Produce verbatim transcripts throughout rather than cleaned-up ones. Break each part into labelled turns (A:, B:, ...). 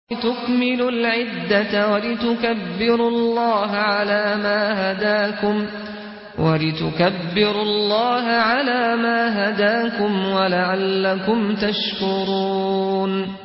A: لتكملوا العدة ولتكبروا الله على ما هداكم ولتكبروا الله على ما هداكم ولعلكم تشكرون.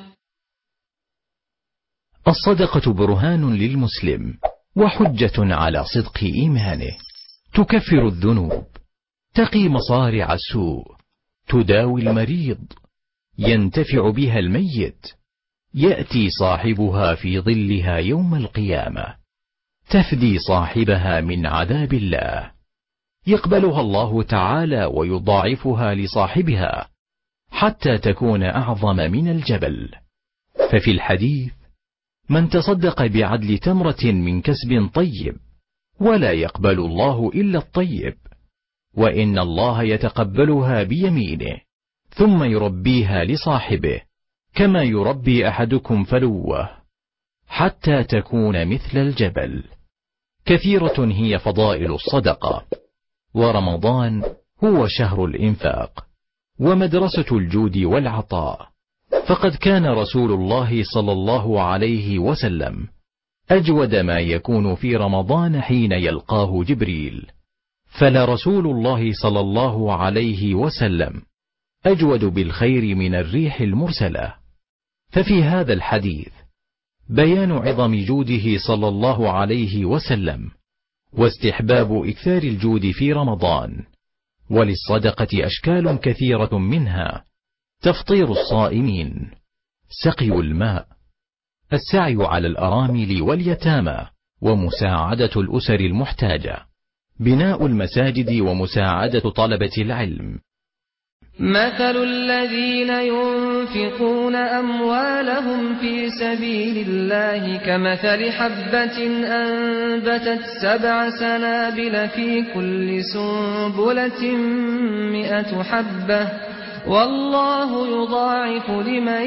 B: الصدقة برهان للمسلم وحجة على صدق إيمانه، تكفر الذنوب، تقي مصارع السوء، تداوي المريض، ينتفع بها الميت، يأتي صاحبها في ظلها يوم القيامة، تفدي صاحبها من عذاب الله، يقبلها الله تعالى ويضاعفها لصاحبها حتى تكون أعظم من الجبل. ففي الحديث: من تصدق بعدل تمرة من كسب طيب ولا يقبل الله إلا الطيب، وإن الله يتقبلها بيمينه ثم يربيها لصاحبه كما يربي أحدكم فلوه حتى تكون مثل الجبل. كثيرة هي فضائل الصدقة، ورمضان هو شهر الإنفاق ومدرسة الجود والعطاء، فقد كان رسول الله صلى الله عليه وسلم أجود ما يكون في رمضان حين يلقاه جبريل، فلرسول الله صلى الله عليه وسلم أجود بالخير من الريح المرسلة. ففي هذا الحديث بيان عظم جوده صلى الله عليه وسلم واستحباب إكثار الجود في رمضان. وللصدقة أشكال كثيرة، منها تفطير الصائمين، سقي الماء، السعي على الأرامل واليتامى ومساعدة الأسر المحتاجة، بناء المساجد ومساعدة طلبة العلم.
A: مثل الذين ينفقون أموالهم في سبيل الله كمثل حبة أنبتت سبع سنابل في كل سنبلة مئة حبة والله يضاعف لمن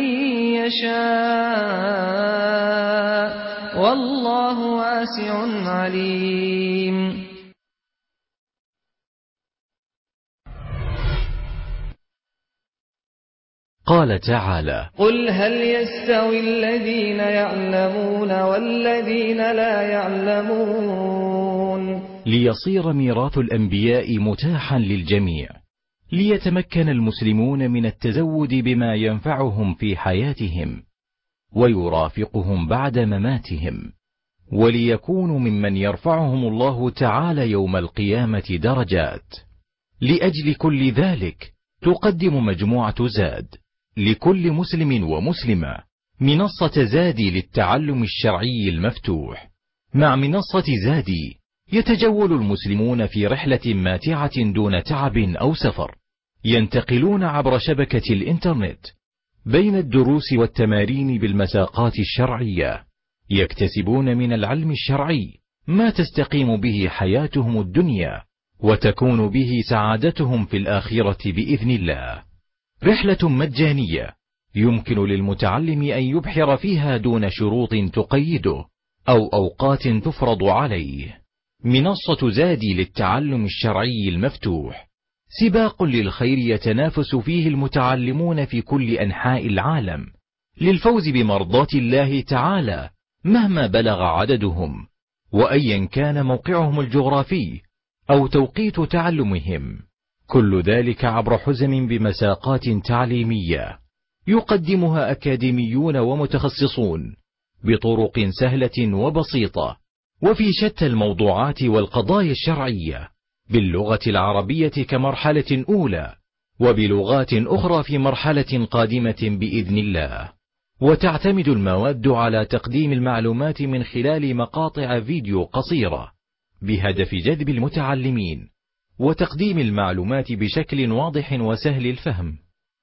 A: يشاء والله واسع عليم.
B: قال تعالى:
A: قل هل يستوي الذين يعلمون والذين لا يعلمون.
B: ليصير ميراث الأنبياء متاحا للجميع، ليتمكن المسلمون من التزود بما ينفعهم في حياتهم ويرافقهم بعد مماتهم، وليكونوا ممن يرفعهم الله تعالى يوم القيامة درجات. لأجل كل ذلك تقدم مجموعة زاد لكل مسلم ومسلمة منصة زادي للتعلم الشرعي المفتوح. مع منصة زادي يتجول المسلمون في رحلة ماتعة دون تعب أو سفر، ينتقلون عبر شبكة الإنترنت بين الدروس والتمارين بالمساقات الشرعية، يكتسبون من العلم الشرعي ما تستقيم به حياتهم الدنيا وتكون به سعادتهم في الآخرة بإذن الله. رحلة مجانية يمكن للمتعلم أن يبحر فيها دون شروط تقيده أو أوقات تفرض عليه. منصة زادي للتعلم الشرعي المفتوح سباق للخير يتنافس فيه المتعلمون في كل أنحاء العالم للفوز بمرضاة الله تعالى مهما بلغ عددهم وأيا كان موقعهم الجغرافي أو توقيت تعلمهم، كل ذلك عبر حزم بمساقات تعليمية يقدمها أكاديميون ومتخصصون بطرق سهلة وبسيطة وفي شتى الموضوعات والقضايا الشرعية، باللغة العربية كمرحلة أولى وبلغات أخرى في مرحلة قادمة بإذن الله. وتعتمد المواد على تقديم المعلومات من خلال مقاطع فيديو قصيرة بهدف جذب المتعلمين وتقديم المعلومات بشكل واضح وسهل الفهم.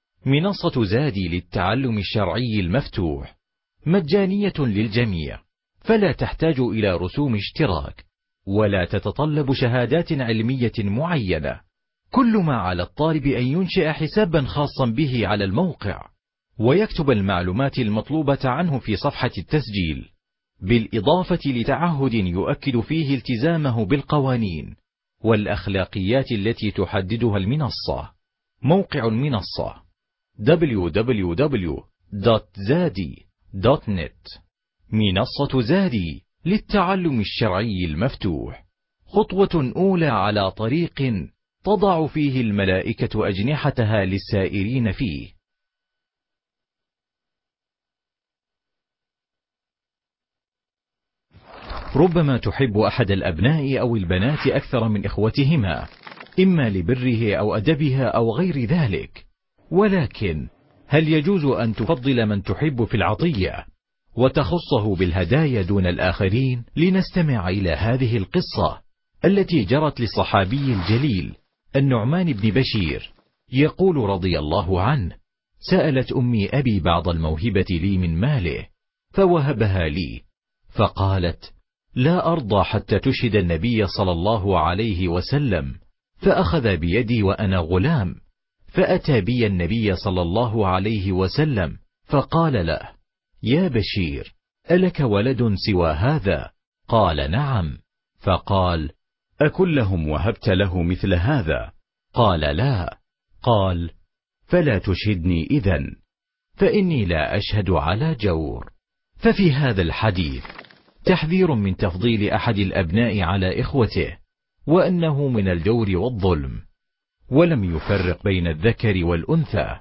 B: منصة زادي للتعلم الشرعي المفتوح مجانية للجميع، فلا تحتاج إلى رسوم اشتراك ولا تتطلب شهادات علمية معينة. كل ما على الطالب أن ينشئ حسابا خاصا به على الموقع ويكتب المعلومات المطلوبة عنه في صفحة التسجيل، بالإضافة لتعهد يؤكد فيه التزامه بالقوانين والأخلاقيات التي تحددها المنصة. موقع المنصة دبليو دبليو دبليو دوت زادي دوت نت. منصة زادي للتعلم الشرعي المفتوح، خطوة أولى على طريق تضع فيه الملائكة أجنحتها للسائرين فيه. ربما تحب أحد الأبناء أو البنات أكثر من إخوتهما، إما لبره أو أدبها أو غير ذلك، ولكن هل يجوز أن تفضل من تحب في العطية وتخصه بالهدايا دون الآخرين؟ لنستمع إلى هذه القصة التي جرت للصحابي الجليل النعمان بن بشير، يقول رضي الله عنه: سألت أمي أبي بعض الموهبة لي من ماله فوهبها لي، فقالت: لا أرضى حتى تشهد النبي صلى الله عليه وسلم، فأخذ بيدي وأنا غلام، فأتى بي النبي صلى الله عليه وسلم فقال له: يا بشير، ألك ولد سوى هذا؟ قال: نعم. فقال: أكلهم وهبت له مثل هذا؟ قال: لا. قال: فلا تشهدني إذن، فإني لا أشهد على جور. ففي هذا الحديث تحذير من تفضيل أحد الأبناء على إخوته، وأنه من الجور والظلم، ولم يفرق بين الذكر والأنثى،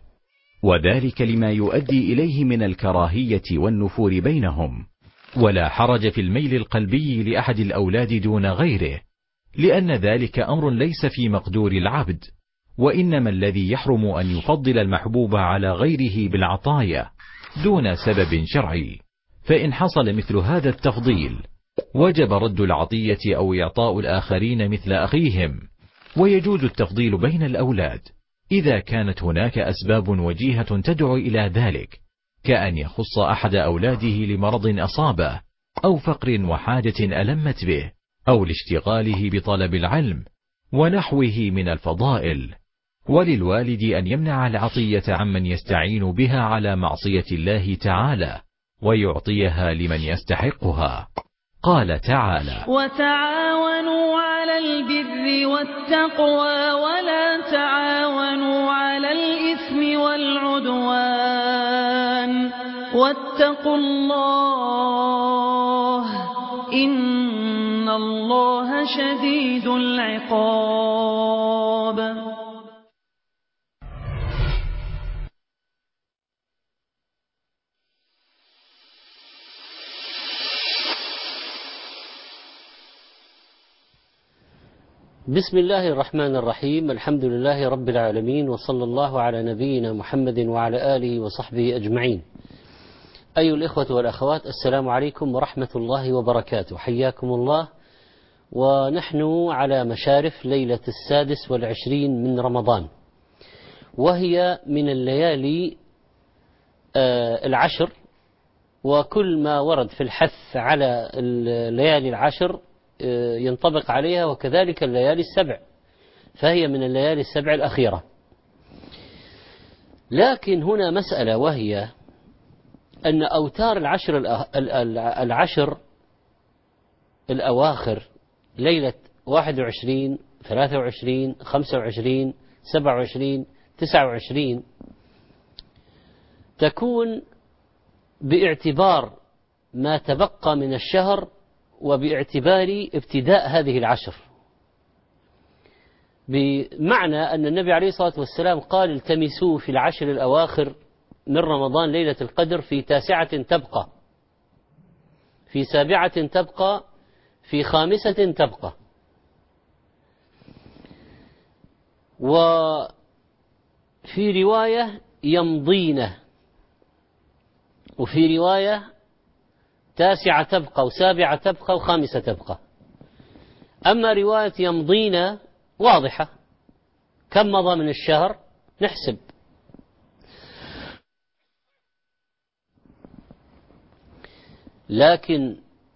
B: وذلك لما يؤدي إليه من الكراهية والنفور بينهم. ولا حرج في الميل القلبي لأحد الأولاد دون غيره، لأن ذلك أمر ليس في مقدور العبد، وإنما الذي يحرم أن يفضل المحبوب على غيره بالعطايا دون سبب شرعي. فإن حصل مثل هذا التفضيل وجب رد العطية أو إعطاء الآخرين مثل أخيهم. ويجوز التفضيل بين الأولاد إذا كانت هناك أسباب وجيهة تدعو إلى ذلك، كأن يخص أحد أولاده لمرض أصابه، أو فقر وحاجة ألمت به، أو لاشتغاله بطلب العلم ونحوه من الفضائل. وللوالد أن يمنع العطية عمن يستعين بها على معصية الله تعالى، ويعطيها لمن يستحقها. قال تعالى:
A: وتعاونوا على البر والتقوى ولا تعاونوا على الإثم والعدوان واتقوا الله إن الله شديد العقاب.
C: بسم الله الرحمن الرحيم. الحمد لله رب العالمين، وصلى الله على نبينا محمد وعلى آله وصحبه أجمعين. أيها الإخوة والأخوات، السلام عليكم ورحمة الله وبركاته، حياكم الله. ونحن على مشارف ليلة السادس والعشرين من رمضان، وهي من الليالي العشر، وكل ما ورد في الحث على الليالي العشر ينطبق عليها، وكذلك الليالي السبع، فهي من الليالي السبع الأخيرة. لكن هنا مسألة، وهي أن أوتار العشر العشر الأواخر، ليلة واحد وعشرين، ثلاثة وعشرين، خمسة وعشرين، سبعة وعشرين، تسعة وعشرين، تكون باعتبار ما تبقى من الشهر، وباعتبار ابتداء هذه العشر، بمعنى أن النبي عليه الصلاة والسلام قال: التمسوا في العشر الأواخر من رمضان ليلة القدر، في تاسعة تبقى، في سابعة تبقى، في خامسة تبقى. وفي رواية يمضينه، وفي رواية تاسعة تبقى، وسابعة تبقى، وخامسة تبقى. أما رواية يمضينا واضحة، كم مضى من الشهر نحسب. لكن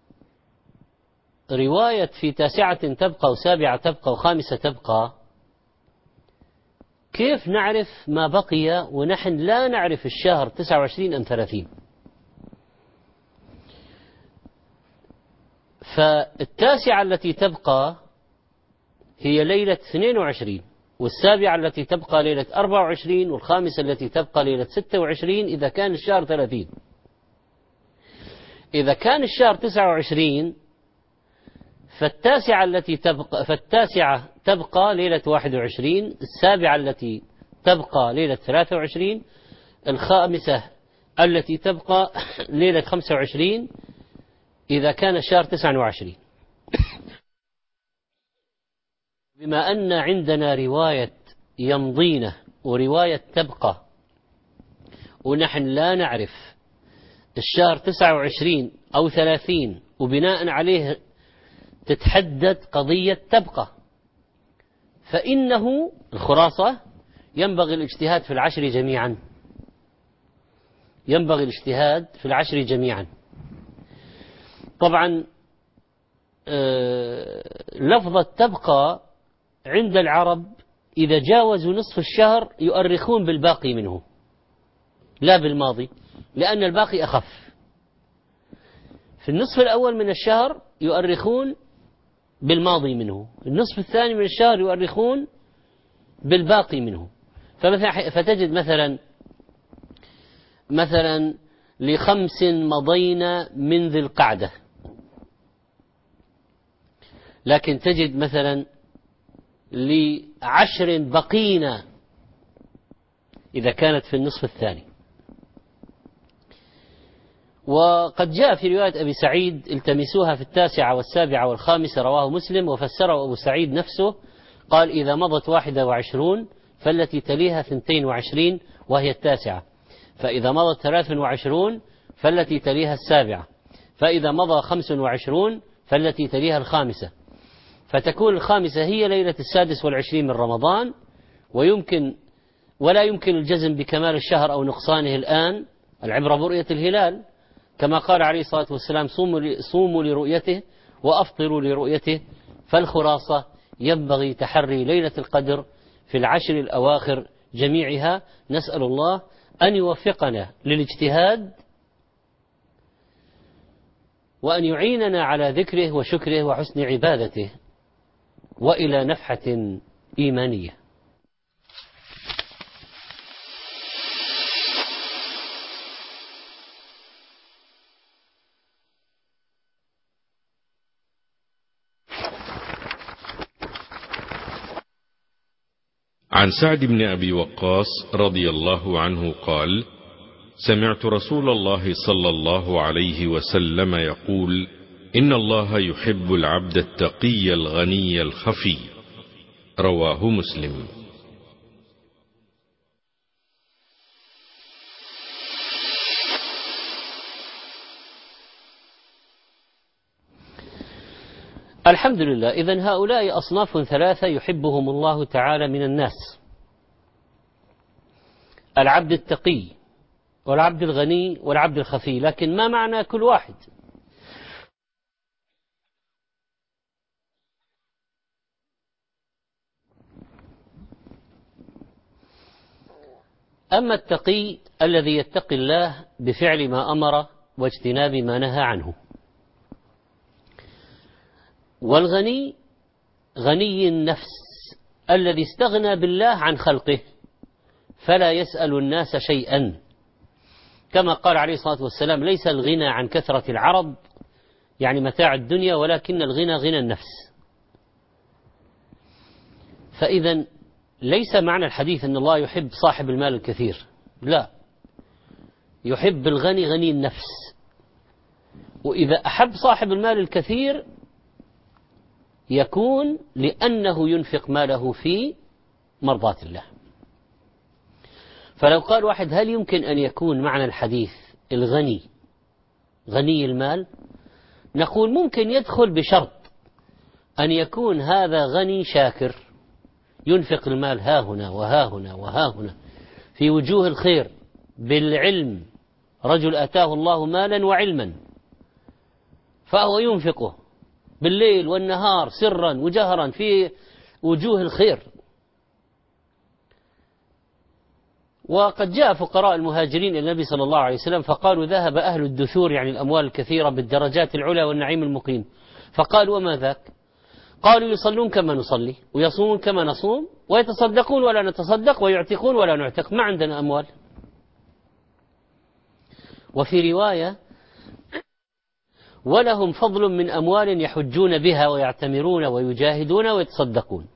C: رواية في تاسعة تبقى، وسابعة تبقى، وخامسة تبقى، كيف نعرف ما بقي ونحن لا نعرف الشهر تسعة وعشرين أم ثلاثين؟ فالتاسعة التي تبقى هي ليلة اثنين وعشرين، والسابعة التي تبقى ليلة أربعة وعشرين، والخامسة التي تبقى ليلة ستة وعشرين إذا كان الشهر ثلاثين. إذا كان الشهر تسعة وعشرين فالتاسعة التي تبقى فالتاسعة تبقى ليلة واحد وعشرين، السابعة التي تبقى ليلة ثلاثة وعشرين، الخامسة التي تبقى ليلة خمسة وعشرين إذا كان الشهر تسعة وعشرين. بما أن عندنا رواية يمضين ورواية تبقى ونحن لا نعرف الشهر تسعة وعشرين أو ثلاثين، وبناء عليه تتحدد قضية تبقى، فإنه الخلاصة ينبغي الاجتهاد في العشر جميعا، ينبغي الاجتهاد في العشر جميعا. طبعا لفظة تبقى عند العرب إذا جاوزوا نصف الشهر يؤرخون بالباقي منه لا بالماضي، لأن الباقي أخف. في النصف الأول من الشهر يؤرخون بالماضي منه، النصف الثاني من الشهر يؤرخون بالباقي منه. فمثلا فتجد مثلا مثلا لخمس مضينا من ذي القعدة، لكن تجد مثلا لعشر بقينا إذا كانت في النصف الثاني. وقد جاء في رواية أبي سعيد التمسوها في التاسعة والسابعة والخامسة، رواه مسلم، وفسره أبو سعيد نفسه قال إذا مضت واحدة وعشرون فالتي تليها ثنتين وعشرين وهي التاسعة، فإذا مضت ثلاث وعشرون فالتي تليها السابعة، فإذا مضى خمس وعشرون فالتي تليها الخامسة، فتكون الخامسة هي ليلة السادس والعشرين من رمضان. ويمكن ولا يمكن الجزم بكمال الشهر أو نقصانه الآن، العبرة برؤية الهلال، كما قال عليه الصلاة والسلام صوموا لرؤيته وأفطروا لرؤيته. فالخلاصة ينبغي تحري ليلة القدر في العشر الأواخر جميعها. نسأل الله أن يوفقنا للاجتهاد وأن يعيننا على ذكره وشكره وحسن عبادته وإلى نفحة إيمانية.
D: عن سعد بن أبي وقاص رضي الله عنه قال: سمعت رسول الله صلى الله عليه وسلم يقول: إن الله يحب العبد التقي الغني الخفي. رواه مسلم.
C: الحمد لله. إذن هؤلاء أصناف ثلاثة يحبهم الله تعالى من الناس: العبد التقي والعبد الغني والعبد الخفي. لكن ما معنى كل واحد؟ أما التقي الذي يتقي الله بفعل ما أمر واجتناب ما نهى عنه، والغني غني النفس الذي استغنى بالله عن خلقه فلا يسأل الناس شيئا، كما قال عليه الصلاة والسلام: ليس الغنى عن كثرة العرض يعني متاع الدنيا، ولكن الغنى غنى النفس. فإذا ليس معنى الحديث أن الله يحب صاحب المال الكثير، لا، يحب الغني غني النفس. وإذا أحب صاحب المال الكثير يكون لأنه ينفق ماله في مرضاة الله. فلو قال واحد: هل يمكن أن يكون معنى الحديث الغني غني المال؟ نقول ممكن يدخل بشرط أن يكون هذا غني شاكر، ينفق المال ها هنا وها هنا وها هنا في وجوه الخير بالعلم. رجل أتاه الله مالا وعلما فهو ينفقه بالليل والنهار سرا وجهرا في وجوه الخير. وقد جاء فقراء المهاجرين إلى النبي صلى الله عليه وسلم فقالوا: ذهب أهل الدثور يعني الأموال الكثيرة بالدرجات العلى والنعيم المقيم. فقالوا: وما ذاك؟ قالوا: يصلون كما نصلي ويصومون كما نصوم ويتصدقون ولا نتصدق ويعتقون ولا نعتق، ما عندنا أموال. وفي رواية ولهم فضل من أموال يحجون بها ويعتمرون ويجاهدون ويتصدقون.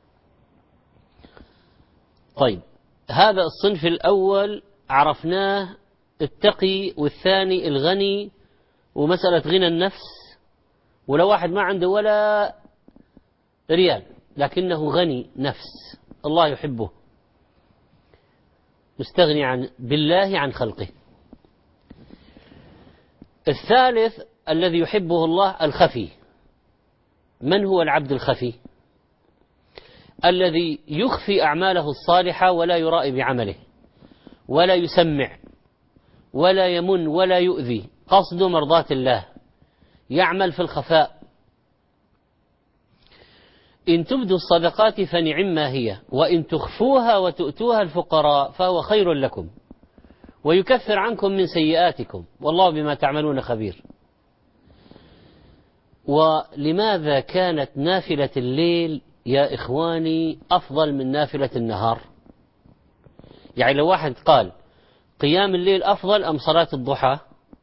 C: طيب، هذا الصنف الأول عرفناه، التقي، والثاني الغني، ومسألة غنى النفس، ولو واحد ما عنده ولا ريال لكنه غني نفس الله يحبه، مستغني عن بالله عن خلقه. الثالث الذي يحبه الله الخفي. من هو العبد الخفي؟ الذي يخفي أعماله الصالحة ولا يرائي بعمله، ولا يسمع، ولا يمن، ولا يؤذي، قصد مرضاة الله، يعمل في الخفاء. إن تبدوا الصدقات فنعما هي، وإن تخفوها وتؤتوها الفقراء فهو خير لكم ويكفر عنكم من سيئاتكم والله بما تعملون خبير. ولماذا كانت نافلة الليل يا إخواني أفضل من نافلة النهار؟ يعني لو واحد قال قيام الليل أفضل أم صلاة الضحى،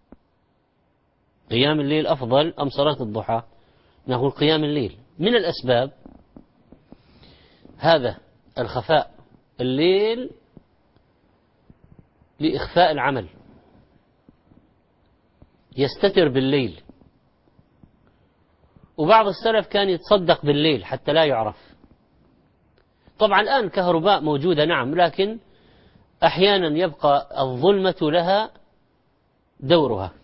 C: قيام الليل أفضل أم صلاة الضحى، نقول قيام الليل. من الأسباب هذا الخفاء، الليل لإخفاء العمل، يستتر بالليل. وبعض السلف كان يتصدق بالليل حتى لا يعرف. طبعا الآن كهرباء موجودة نعم، لكن أحيانا يبقى الظلمة لها دورها.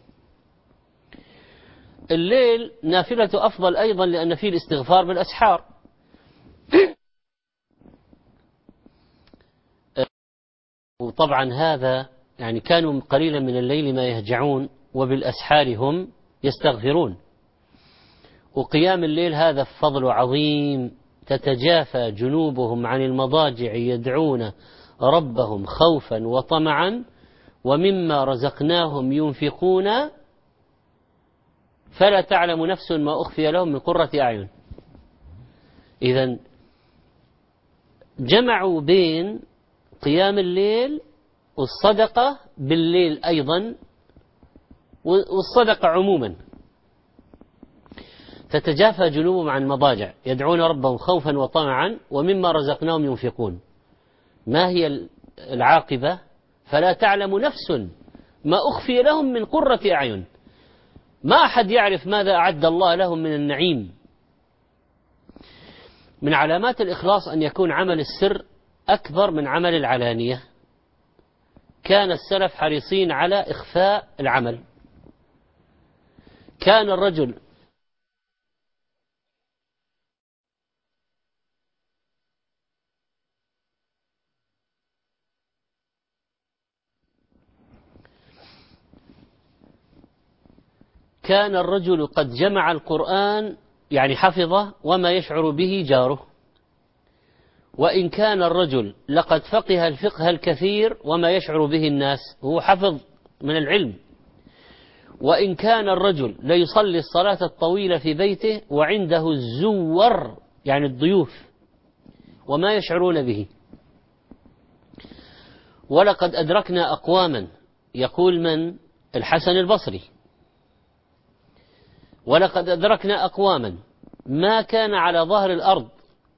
C: الليل نافلة أفضل أيضا لأن فيه الاستغفار بالأسحار. وطبعا هذا يعني كانوا قليلا من الليل ما يهجعون وبالأسحار هم يستغفرون. وقيام الليل هذا فضل عظيم، تتجافى جنوبهم عن المضاجع يدعون ربهم خوفا وطمعا ومما رزقناهم ينفقون فلا تعلم نفس ما أخفي لهم من قرة أعين. إذن جمعوا بين قيام الليل والصدقة بالليل أيضا، والصدقة عموما. تتجافى جنوبهم عن المضاجع يدعون ربهم خوفا وطمعا ومما رزقناهم ينفقون. ما هي العاقبة؟ فلا تعلم نفس ما أخفي لهم من قرة أعين. ما أحد يعرف ماذا أعد الله لهم من النعيم. من علامات الإخلاص أن يكون عمل السر أكبر من عمل العلانية. كان السلف حريصين على إخفاء العمل. كان الرجل كان الرجل قد جمع القرآن يعني حفظه وما يشعر به جاره. وإن كان الرجل لقد فقه الفقه الكثير وما يشعر به الناس، هو حفظ من العلم. وإن كان الرجل ليصلي الصلاة الطويلة في بيته وعنده الزور يعني الضيوف وما يشعرون به. ولقد أدركنا أقواما، يقول من؟ الحسن البصري. ولقد أدركنا أقواما ما كان على ظهر الأرض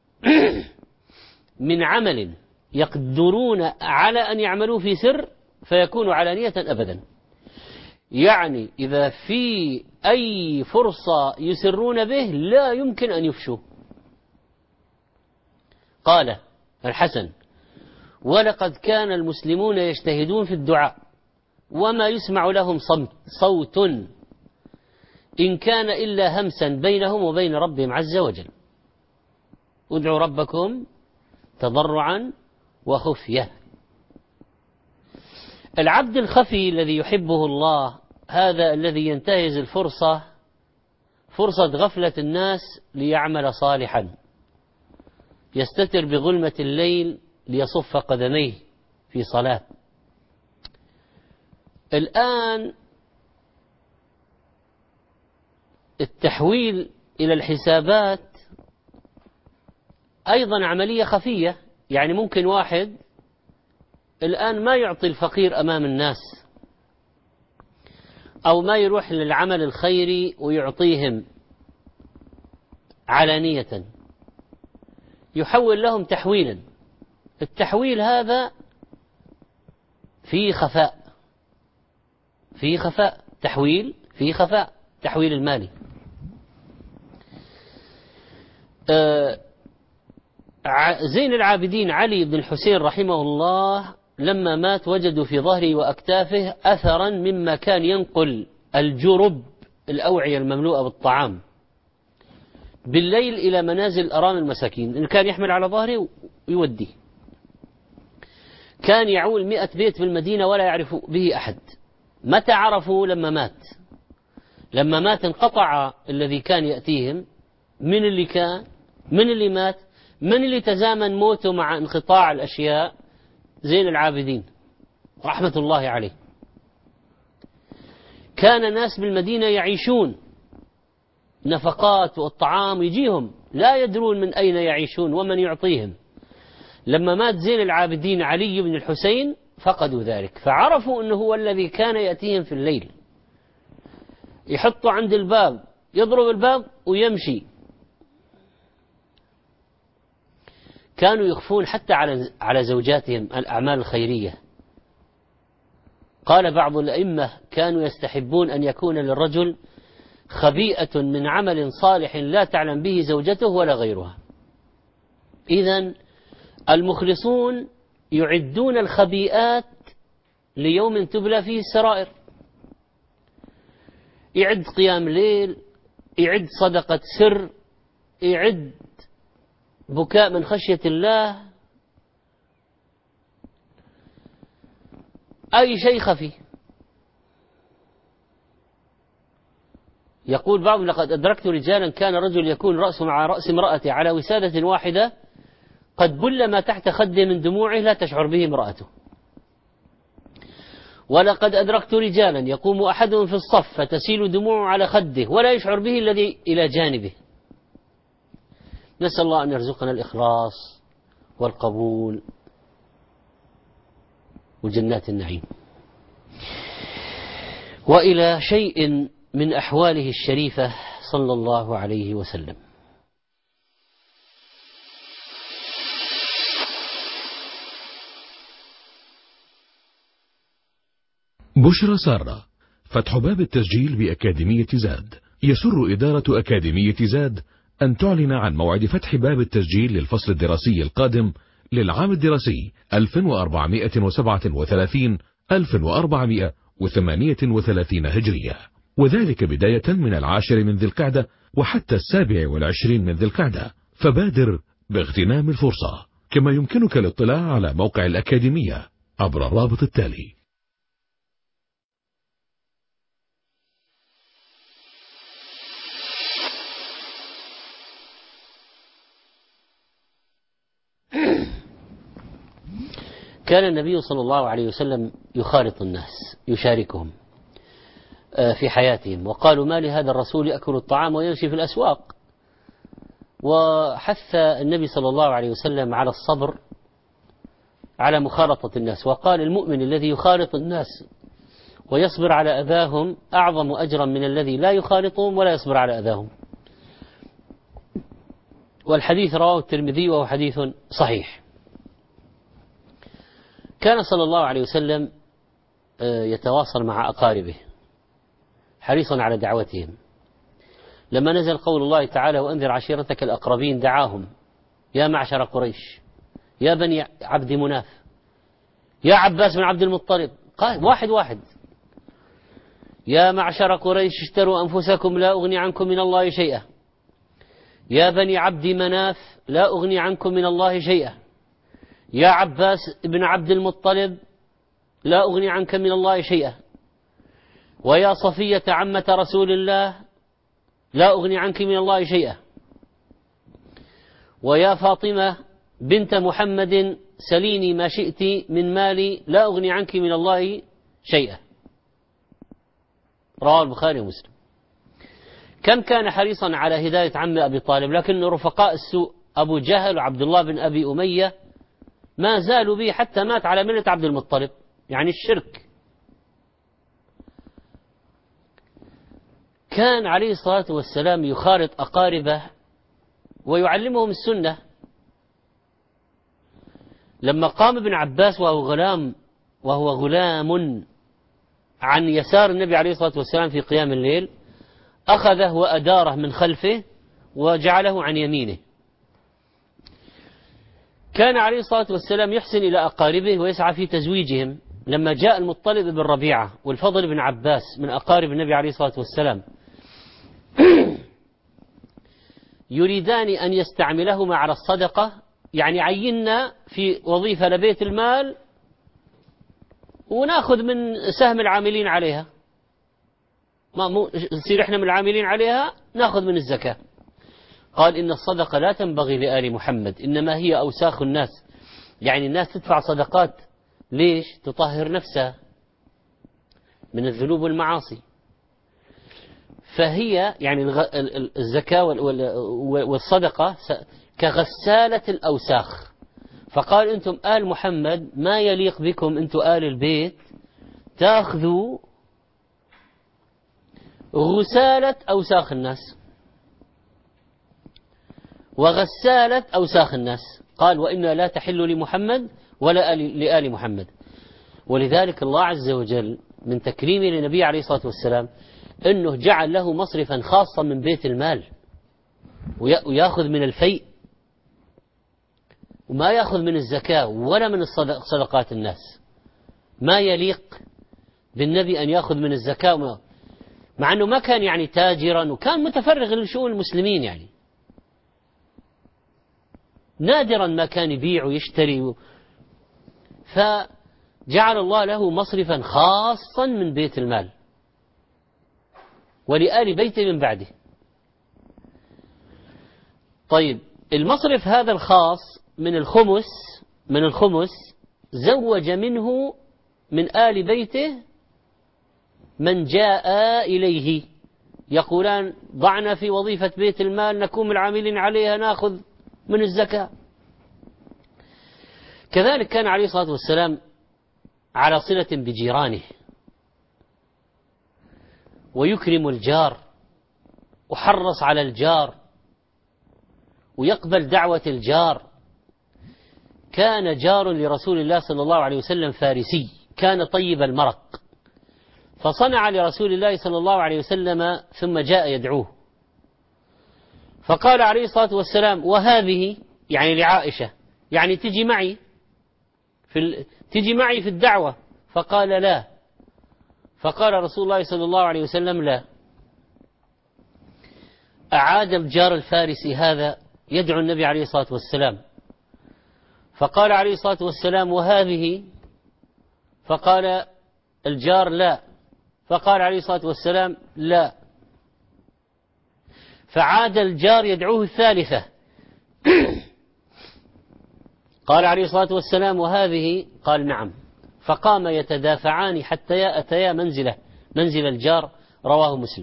C: من عمل يقدرون على أن يعملوا في سر فيكون علانية أبدا. يعني إذا في أي فرصة يسرون به لا يمكن أن يفشوا. قال الحسن: ولقد كان المسلمون يجتهدون في الدعاء وما يسمع لهم صوت إن كان إلا همسا بينهم وبين ربهم عز وجل. ادعوا ربكم تضرعا وخفية. العبد الخفي الذي يحبه الله هذا الذي ينتهز الفرصة، فرصة غفلة الناس ليعمل صالحا، يستتر بظلمة الليل ليصف قدميه في صلاة. الآن التحويل إلى الحسابات أيضا عملية خفية. يعني ممكن واحد الآن ما يعطي الفقير أمام الناس، أو ما يروح للعمل الخيري ويعطيهم علانية، يحول لهم تحويلا. التحويل هذا فيه خفاء، فيه خفاء، تحويل فيه خفاء، تحويل المالي. زين العابدين علي بن الحسين رحمه الله لما مات وجدوا في ظهره وأكتافه أثرا مما كان ينقل الجرب، الأوعية المملوءة بالطعام، بالليل إلى منازل الأرامل المساكين، إن كان يحمل على ظهره ويوديه. كان يعول مئة بيت في المدينة ولا يعرف به أحد. متى عرفوا؟ لما مات. لما مات انقطع الذي كان يأتيهم. من اللي كان؟ من اللي مات؟ من اللي تزامن موته مع انقطاع الأشياء؟ زين العابدين رحمة الله عليه. كان ناس بالمدينة يعيشون نفقات والطعام يجيهم، لا يدرون من أين يعيشون ومن يعطيهم. لما مات زين العابدين علي بن الحسين فقدوا ذلك، فعرفوا أنه هو الذي كان يأتيهم في الليل، يحطوا عند الباب، يضرب الباب ويمشي. كانوا يخفون حتى على على زوجاتهم الأعمال الخيرية. قال بعض الأئمة: كانوا يستحبون أن يكون للرجل خبيئة من عمل صالح لا تعلم به زوجته ولا غيرها. إذن المخلصون يعدون الخبيئات ليوم تبلى فيه السرائر. يعد قيام ليل، يعد صدقة سر، يعد بكاء من خشية الله، أي شيء خفي. يقول بعض: لقد أدركت رجالا كان رجل يكون رأسه مع رأس امرأته على وسادة واحدة، قد بل ما تحت خده من دموعه لا تشعر به امرأته. ولقد أدركت رجالا يقوم أحدهم في الصف فتسيل دموعه على خده ولا يشعر به الذي إلى جانبه. نسأل الله أن يرزقنا الإخلاص والقبول وجنات النعيم. وإلى شيء من أحواله الشريفة صلى الله عليه وسلم.
E: بشرى سارة، فتح باب التسجيل بأكاديمية زاد. يسر إدارة أكاديمية زاد أن تعلن عن موعد فتح باب التسجيل للفصل الدراسي القادم للعام الدراسي ألف وأربعمائة وسبعة وثلاثين ألف وأربعمائة وثمانية وثلاثين هجرية، وذلك بداية من العاشر من ذي القعدة وحتى السابع والعشرين من ذي القعدة، فبادر باغتنام الفرصة. كما يمكنك الاطلاع على موقع الأكاديمية عبر الرابط التالي.
C: كان النبي صلى الله عليه وسلم يخالط الناس، يشاركهم في حياتهم، وقالوا: ما لهذا الرسول يأكل الطعام ويمشي في الأسواق. وحث النبي صلى الله عليه وسلم على الصبر على مخالطة الناس، وقال: المؤمن الذي يخالط الناس ويصبر على أذاهم أعظم أجرا من الذي لا يخالطهم ولا يصبر على أذاهم. والحديث رواه الترمذي وهو حديث صحيح. كان صلى الله عليه وسلم يتواصل مع أقاربه حريصا على دعوتهم. لما نزل قول الله تعالى: وأنذر عشيرتك الأقربين، دعاهم: يا معشر قريش، يا بني عبد مناف، يا عباس بن عبد المطلب، قال واحد واحد: يا معشر قريش اشتروا أنفسكم لا أغني عنكم من الله شيئا، يا بني عبد مناف لا أغني عنكم من الله شيئا، يا عباس بن عبد المطلب لا أغني عنك من الله شيئا، ويا صفية عمة رسول الله لا أغني عنك من الله شيئا، ويا فاطمة بنت محمد سليني ما شئت من مالي لا أغني عنك من الله شيئا. رواه البخاري ومسلم. كم كان حريصا على هداية عم أبي طالب، لكن رفقاء السوء أبو جهل وعبد الله بن أبي أمية ما زالوا به حتى مات على ملة عبد المطلب، يعني الشرك. كان عليه الصلاة والسلام يخالط أقاربه ويعلمهم السنة. لما قام ابن عباس وهو غلام وهو غلام عن يسار النبي عليه الصلاة والسلام في قيام الليل، أخذه وأداره من خلفه وجعله عن يمينه. كان عليه الصلاة والسلام يحسن إلى أقاربه ويسعى في تزويجهم. لما جاء المطلب بن ربيعة والفضل بن عباس من أقارب النبي عليه الصلاة والسلام يريدان أن يستعملهما على الصدقة، يعني عيننا في وظيفة لبيت المال وناخذ من سهم العاملين عليها، ما مو نصير احنا من العاملين عليها، ناخذ من الزكاة. قال إن الصدقة لا تنبغي لآل محمد، إنما هي أوساخ الناس، يعني الناس تدفع صدقات ليش؟ تطهر نفسها من الذنوب والمعاصي. فهي يعني الزكاة والصدقة كغسالة الأوساخ. فقال أنتم آل محمد ما يليق بكم أنتم آل البيت تأخذوا غسالة أوساخ الناس وغسالة أوساخ الناس. قال وإنها لا تحل لمحمد ولا لآل محمد. ولذلك الله عز وجل من تكريمه للنبي عليه الصلاة والسلام أنه جعل له مصرفا خاصا من بيت المال ويأخذ من الفيء وما يأخذ من الزكاة ولا من صدقات الناس. ما يليق بالنبي أن يأخذ من الزكاة، مع أنه ما كان يعني تاجرا وكان متفرغ لشؤون المسلمين، يعني نادرا ما كان يبيع ويشتري. فجعل الله له مصرفا خاصا من بيت المال ولآل بيته من بعده. طيب المصرف هذا الخاص من الخمس من الخمس زوج منه من آل بيته من جاء إليه، يقولان ضعنا في وظيفة بيت المال نكون العاملين عليها نأخذ من الزكاة. كذلك كان عليه الصلاة والسلام على صلة بجيرانه ويكرم الجار وحرص على الجار ويقبل دعوة الجار. كان جار لرسول الله صلى الله عليه وسلم فارسي كان طيب المرق، فصنع لرسول الله صلى الله عليه وسلم ثم جاء يدعوه، فقال عليه الصلاة والسلام وهذه يعني لعائشة يعني تجي معي في ال... تجي معي في الدعوة، فقال لا. فقال رسول الله صلى الله عليه وسلم لا. أعاد الجار الفارسي هذا يدعو النبي عليه الصلاة والسلام، فقال عليه الصلاة والسلام وهذه، فقال الجار لا، فقال عليه الصلاة والسلام لا. فعاد الجار يدعوه الثالثة قال عليه الصلاة والسلام وهذه، قال نعم. فقام يتدافعان حتى أتيا منزله منزل الجار، رواه مسلم.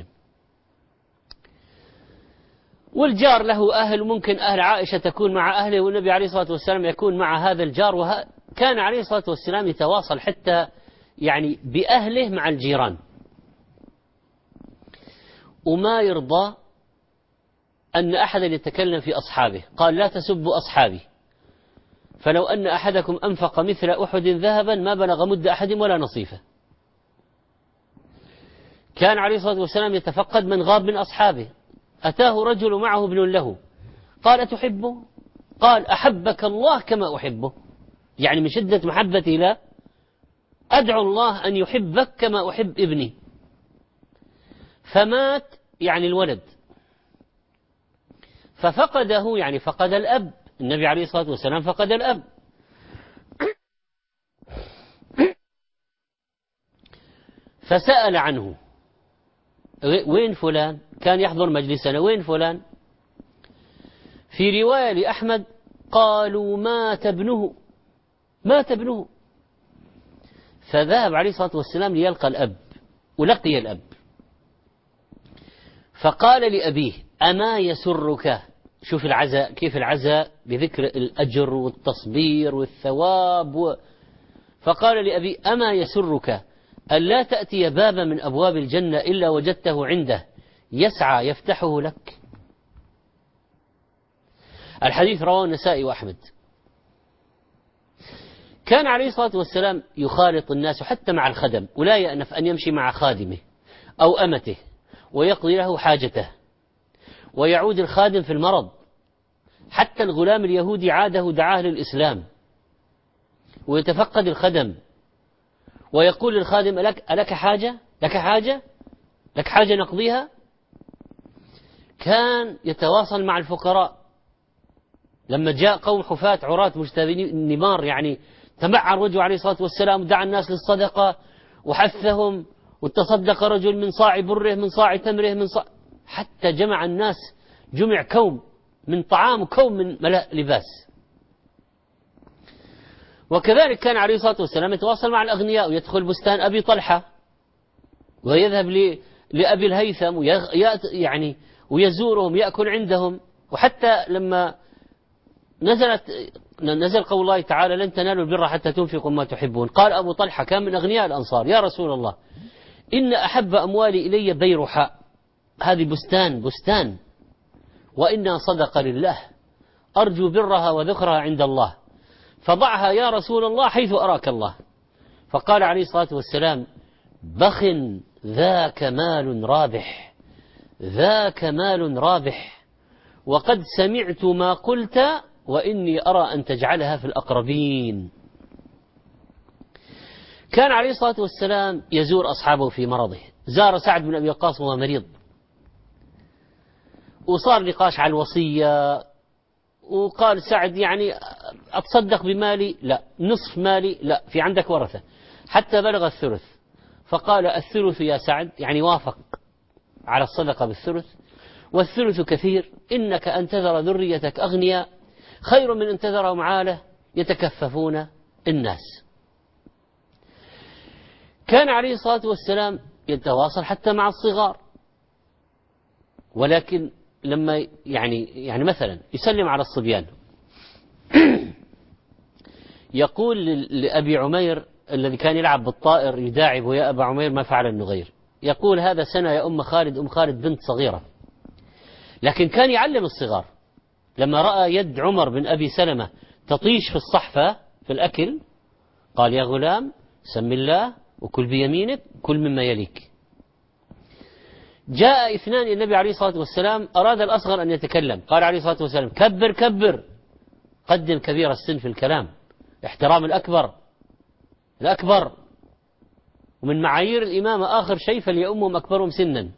C: والجار له أهل، ممكن أهل عائشة تكون مع أهله والنبي عليه الصلاة والسلام يكون مع هذا الجار، وكان عليه الصلاة والسلام يتواصل حتى يعني بأهله مع الجيران، وما يرضى أن أحدا يتكلم في أصحابه. قال لا تسبوا أصحابي، فلو أن أحدكم أنفق مثل أحد ذهبا ما بلغ مد أحد ولا نصيفه. كان عليه الصلاة والسلام يتفقد من غاب من أصحابه. أتاه رجل معه ابن له، قال أتحبه؟ قال أحبك الله كما أحبه، يعني من شدة محبتي له أدعو الله أن يحبك كما أحب ابني. فمات يعني الولد، ففقده يعني فقد الأب. النبي عليه الصلاة والسلام فقد الأب، فسأل عنه وين فلان؟ كان يحضر مجلسنا، وين فلان؟ في رواية لأحمد قالوا مات ابنه مات ابنه. فذهب عليه الصلاة والسلام ليلقى الأب، ولقي الأب، فقال لأبيه أما يسرك، شوف العزاء كيف العزاء بذكر الأجر والتصبير والثواب و... فقال لأبي أما يسرك ألا تأتي بابا من أبواب الجنة إلا وجدته عنده يسعى يفتحه لك. الحديث رواه النسائي وأحمد. كان عليه الصلاة والسلام يخالط الناس حتى مع الخدم، ولا يأنف أن يمشي مع خادمه أو أمته ويقضي له حاجته، ويعود الخادم في المرض. حتى الغلام اليهودي عاده دعاه للإسلام، ويتفقد الخدم ويقول للخادم: ألك, ألك حاجة لك حاجة لك حاجة نقضيها. كان يتواصل مع الفقراء. لما جاء قوم حفاة عراة مجتبين النمار، يعني تمعر وجهه عليه الصلاة والسلام ودعا الناس للصدقة وحثهم، وتصدق رجل من صاع بره من صاع تمره من صاع، حتى جمع الناس، جمع كوم من طعام وكوم من ملاء لباس. وكذلك كان عليه الصلاة والسلام يتواصل مع الأغنياء، ويدخل بستان أبي طلحة ويذهب لأبي الهيثم يعني ويزورهم يأكل عندهم. وحتى لما نزلت نزل قول الله تعالى: لن تنالوا البر حتى تنفقوا ما تحبون، قال أبو طلحة كان من أغنياء الأنصار: يا رسول الله، إن أحب أموالي إلي بيرحاء، هذه بستان بستان، وإنها صدقة لله، أرجو برها وذخرها عند الله، فضعها يا رسول الله حيث أراك الله. فقال عليه الصلاة والسلام: بخ ذاك مال رابح، ذاك مال رابح، وقد سمعت ما قلت، وإني أرى أن تجعلها في الأقربين. كان عليه الصلاة والسلام يزور أصحابه في مرضه. زار سعد بن أبي وقاص وهو مريض، وصار نقاش على الوصية، وقال سعد: يعني أتصدق بمالي؟ لا. نصف مالي؟ لا. في عندك ورثة؟ حتى بلغ الثلث. فقال: الثلث يا سعد، يعني وافق على الصدقة بالثلث، والثلث كثير، إنك أن تذر ذريتك أغنياء خير من أن تذرهم عالة يتكففون الناس. كان عليه الصلاة والسلام يتواصل حتى مع الصغار، ولكن لما يعني يعني مثلا يسلم على الصبيان يقول لأبي عمير الذي كان يلعب بالطائر يداعب: يا أبا عمير ما فعل النغير؟ يقول: هذا سنة يا أم خالد. أم خالد بنت صغيرة، لكن كان يعلم الصغار. لما رأى يد عمر بن أبي سلمة تطيش في الصحفة في الأكل، قال: يا غلام سم الله وكل بيمينك، كل مما يليك. جاء اثنان إلى النبي عليه الصلاة والسلام، أراد الأصغر أن يتكلم، قال عليه الصلاة والسلام: كبر كبر، قدم كبير السن في الكلام، احترام الأكبر الأكبر. ومن معايير الإمامة آخر شيء فليؤمهم أكبرهم سنا.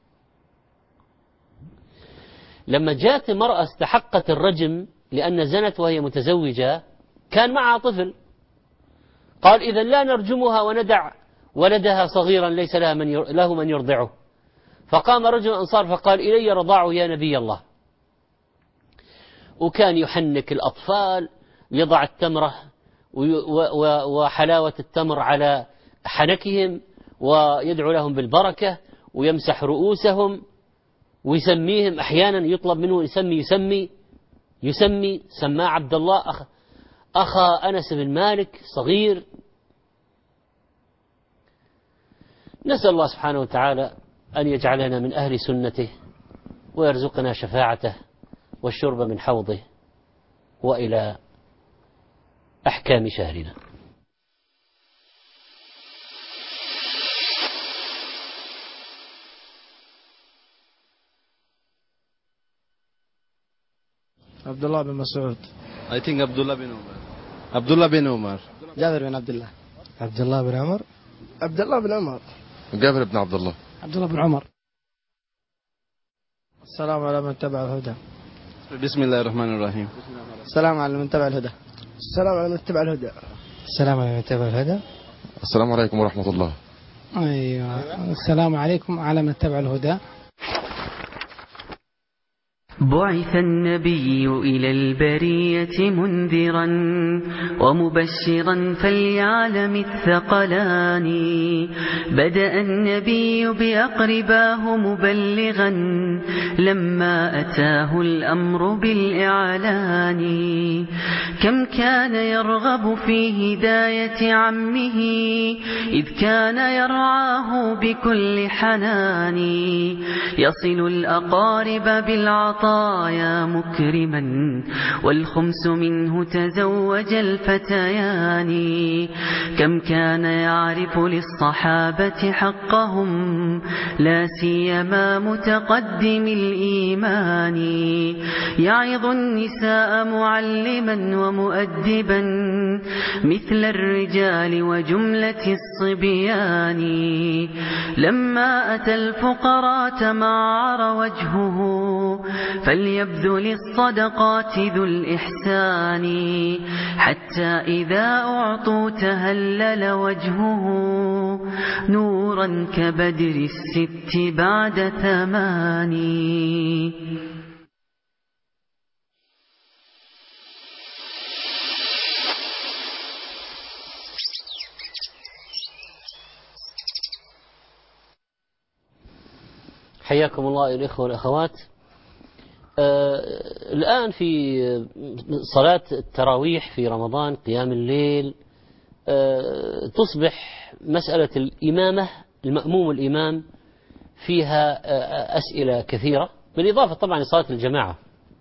C: لما جاءت امرأة استحقت الرجم لأن زنت وهي متزوجة، كان معها طفل، قال: إذا لا نرجمها وندع ولدها صغيرا ليس لها من له من يرضعه. فقام رجل أنصار فقال: إلي رضاعه يا نبي الله. وكان يحنك الأطفال، يضع التمرة وحلاوة التمر على حنكهم، ويدعو لهم بالبركة، ويمسح رؤوسهم، ويسميهم. أحيانا يطلب منه يسمي يسمي يسمي سماه عبد الله أخ أخا أنس بن مالك صغير. نسأل الله سبحانه وتعالى أن يجعلنا من أهل سنته، ويرزقنا شفاعته والشرب من حوضه، وإلى أحكام شهرنا.
F: عبد الله بن مسعود.
G: I think Abdullah bin Umar. Abdullah bin Umar.
F: جابر بن عبد الله. عبد الله بن عمر. عبد الله بن عمر.
G: جابر بن عبد الله.
F: عبد الله بن عمر. السلام على من تبع الهدى.
G: بسم الله الرحمن الرحيم.
F: السلام على من تبع الهدى. السلام على من تبع الهدى. السلام على من تبع الهدى.
G: السلام عليكم ورحمة الله.
F: أيوة. السلام عليكم على من تبع الهدى.
H: بعث النبي إلى البرية منذرا ومبشرا فليعلم الثقلان. بدأ النبي بأقرباه مبلغا لما أتاه الأمر بالإعلان. كم كان يرغب في هداية عمه إذ كان يرعاه بكل حنان. يصل الأقارب بالعطاء يا مكرما والخمس منه تزوج الفتيان. كم كان يعرف للصحابة حقهم لا سيما متقدم الإيمان. يعظ النساء معلما ومؤدبا مثل الرجال وجملة الصبيان. لما أتى الفقراء تمعر وجهه فليبذل الصدقات ذو الإحسان. حتى إذا أعطوا تهلل وجهه نورا كبدر الست بعد ثمان.
C: حياكم الله الإخوة والأخوات. آه الآن في صلاة التراويح في رمضان قيام الليل آه تصبح مسألة الإمامة المأموم والإمام فيها آه أسئلة كثيرة، بالإضافة طبعا لصلاة الجماعة.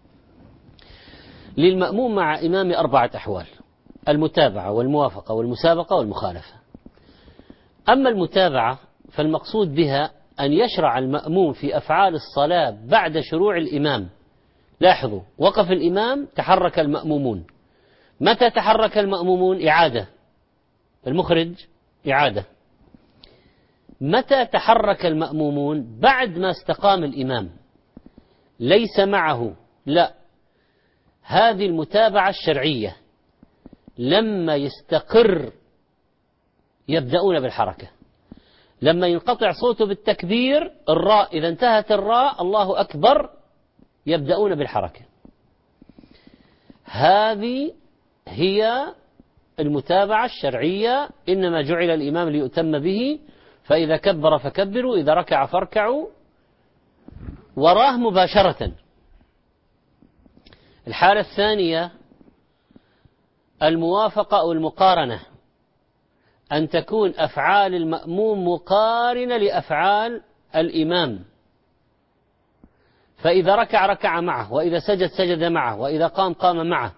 C: للمأموم مع إمام أربعة أحوال: المتابعة والموافقة والمسابقة والمخالفة. أما المتابعة فالمقصود بها أن يشرع المأموم في أفعال الصلاة بعد شروع الإمام. لاحظوا، وقف الإمام تحرك المأمومون. متى تحرك المأمومون؟ إعادة. المخرج إعادة. متى تحرك المأمومون؟ بعد ما استقام الإمام، ليس معه، لا، هذه المتابعة الشرعية. لما يستقر يبدأون بالحركة. لما ينقطع صوته بالتكبير، الراء إذا انتهت الراء الله أكبر، يبدأون بالحركة. هذه هي المتابعة الشرعية. إنما جعل الإمام ليؤتم به، فإذا كبر فكبروا، إذا ركع فاركعوا وراه مباشرة. الحالة الثانية الموافقة أو المقارنة، أن تكون أفعال المأموم مقارنة لأفعال الإمام، فإذا ركع ركع معه، وإذا سجد سجد معه، وإذا قام قام معه.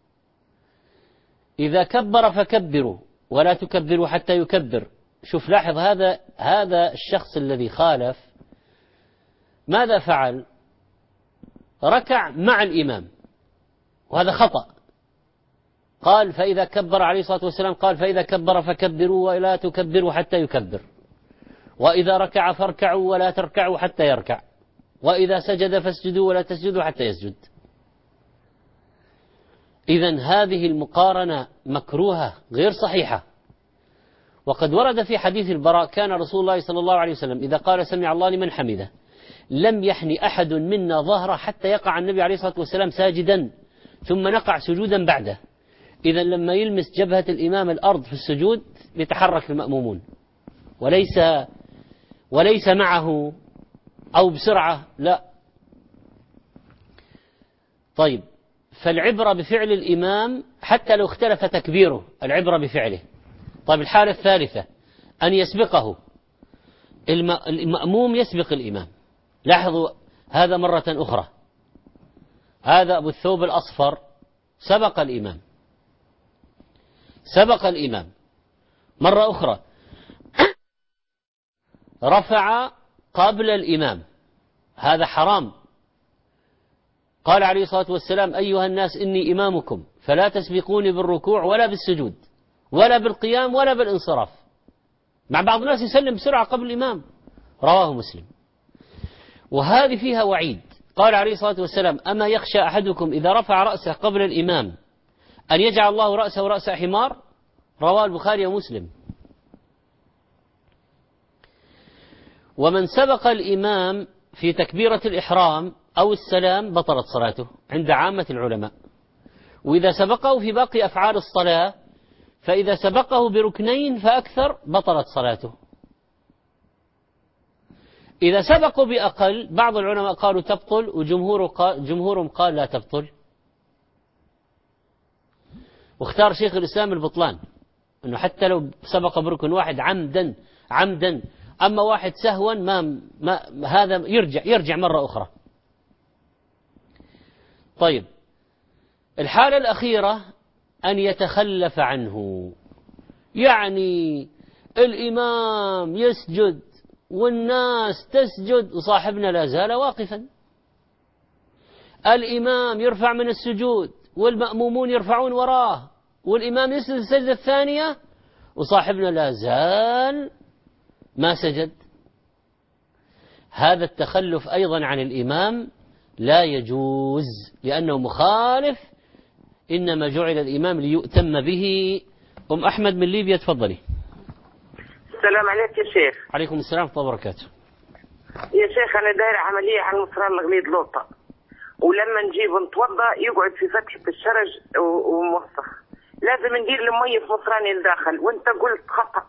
C: إذا كبر فكبروا ولا تكبروا حتى يكبر. شوف، لاحظ، هذا هذا الشخص الذي خالف ماذا فعل؟ ركع مع الإمام، وهذا خطأ. قال فإذا كبر عليه الصلاة والسلام، قال فإذا كبر فكبروا ولا تكبروا حتى يكبر، وإذا ركع فاركعوا ولا تركعوا حتى يركع، وإذا سجد فاسجدوا ولا تسجدوا حتى يسجد. إذن هذه المقارنة مكروهة غير صحيحة. وقد ورد في حديث البراء: كان رسول الله صلى الله عليه وسلم إذا قال سمع الله لمن حمده لم يحني أحد منا ظهره حتى يقع النبي عليه الصلاة والسلام ساجدا ثم نقع سجودا بعده. إذا لما يلمس جبهة الإمام الأرض في السجود يتحرك المأمومون، وليس وليس معه أو بسرعة، لا. طيب، فالعبرة بفعل الإمام حتى لو اختلف تكبيره، العبرة بفعله. طيب، الحالة الثالثة أن يسبقه المأموم، يسبق الإمام. لاحظوا هذا مرة أخرى، هذا أبو الثوب الأصفر سبق الإمام، سبق الإمام مرة أخرى، رفع قبل الإمام، هذا حرام. قال عليه الصلاة والسلام: أيها الناس إني إمامكم فلا تسبقوني بالركوع ولا بالسجود ولا بالقيام ولا بالانصراف. مع بعض الناس يسلم بسرعة قبل الإمام، رواه مسلم. وهذه فيها وعيد. قال عليه الصلاة والسلام: أما يخشى أحدكم إذا رفع رأسه قبل الإمام أن يجعل الله رأسه رأس حمار؟ رواه البخاري ومسلم. ومن سبق الإمام في تكبيرة الإحرام أو السلام بطلت صلاته عند عامة العلماء. وإذا سبقه في باقي أفعال الصلاة، فإذا سبقه بركنين فأكثر بطلت صلاته. إذا سبقوا بأقل بعض العلماء قالوا تبطل، وجمهور قال جمهورهم قال لا تبطل، واختار شيخ الإسلام البطلان أنه حتى لو سبق بركن واحد عمدا عمدا، أما واحد سهوا ما, ما هذا يرجع يرجع مرة أخرى. طيب، الحالة الأخيرة أن يتخلف عنه، يعني الإمام يسجد والناس تسجد وصاحبنا لا زال واقفا، الإمام يرفع من السجود والمأمومون يرفعون وراه، والإمام يسجد السجدة الثانية وصاحبنا لا زال ما سجد. هذا التخلف أيضا عن الإمام لا يجوز، لأنه مخالف، إنما جعل الإمام ليؤتم به. أم أحمد من ليبيا، تفضلي.
I: السلام عليك يا شيخ.
C: عليكم السلام ورحمة الله وبركاته.
I: يا شيخ أنا دايرة عملية على المصران الغليظ لوطة، ولما نجيب نتوضأ يقعد في فتحة الشرج وموسخ، لازم ندير المية في مصراني الداخل، وانت قلت خطأ.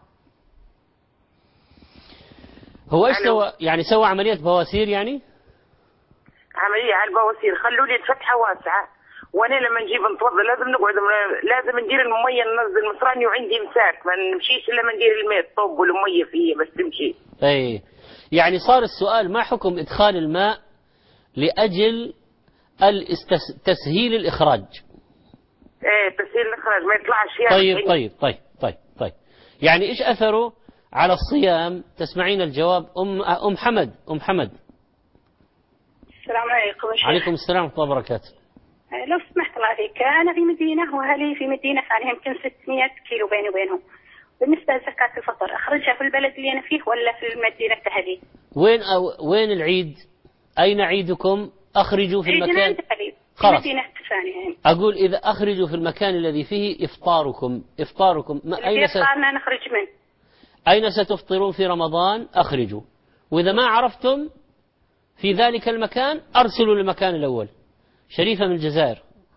C: هو ايش سوى؟ يعني سوى عملية بواسير؟ يعني
I: عملية على البواسير، خلوا لي الفتحة واسعة، وانا لما نجيب نتوضأ لازم نقعد، لازم ندير المية، ننزل مصراني وعندي مساك، ما نمشيش الا ما ندير الماء الطوب والمية فيه بس تمشي.
C: اي، يعني صار السؤال ما حكم إدخال الماء لأجل تسهيل الإخراج؟
I: ايه تسهيل الإخراج، ما يطلعش يعني.
C: طيب طيب طيب طيب طيب يعني ايش أثره على الصيام؟ تسمعين الجواب أم أم حمد. أم حمد،
J: السلام عليكم.
C: عليكم السلام ورحمة الله وبركاته.
J: لو سمحت الله فيك، أنا في مدينة وأهلي في مدينة ثانية يمكن ستمائة كيلو بيني وبينهم. بالنسبة لزكاة الفطر أخرجها في البلد اللي أنا فيه ولا في المدينة أهلي؟
C: وين أو وين العيد؟ أين عيدكم؟ أخرجوا في المكان.
J: عيدنا في مدينة ثانية.
C: أقول إذا أخرجوا في المكان الذي فيه إفطاركم. إفطاركم ما أين س...
J: نخرج منه.
C: أين ستفطرون في رمضان؟ أخرجوا، وإذا ما عرفتم في ذلك المكان أرسلوا للمكان الأول. شريفة من الجزائر.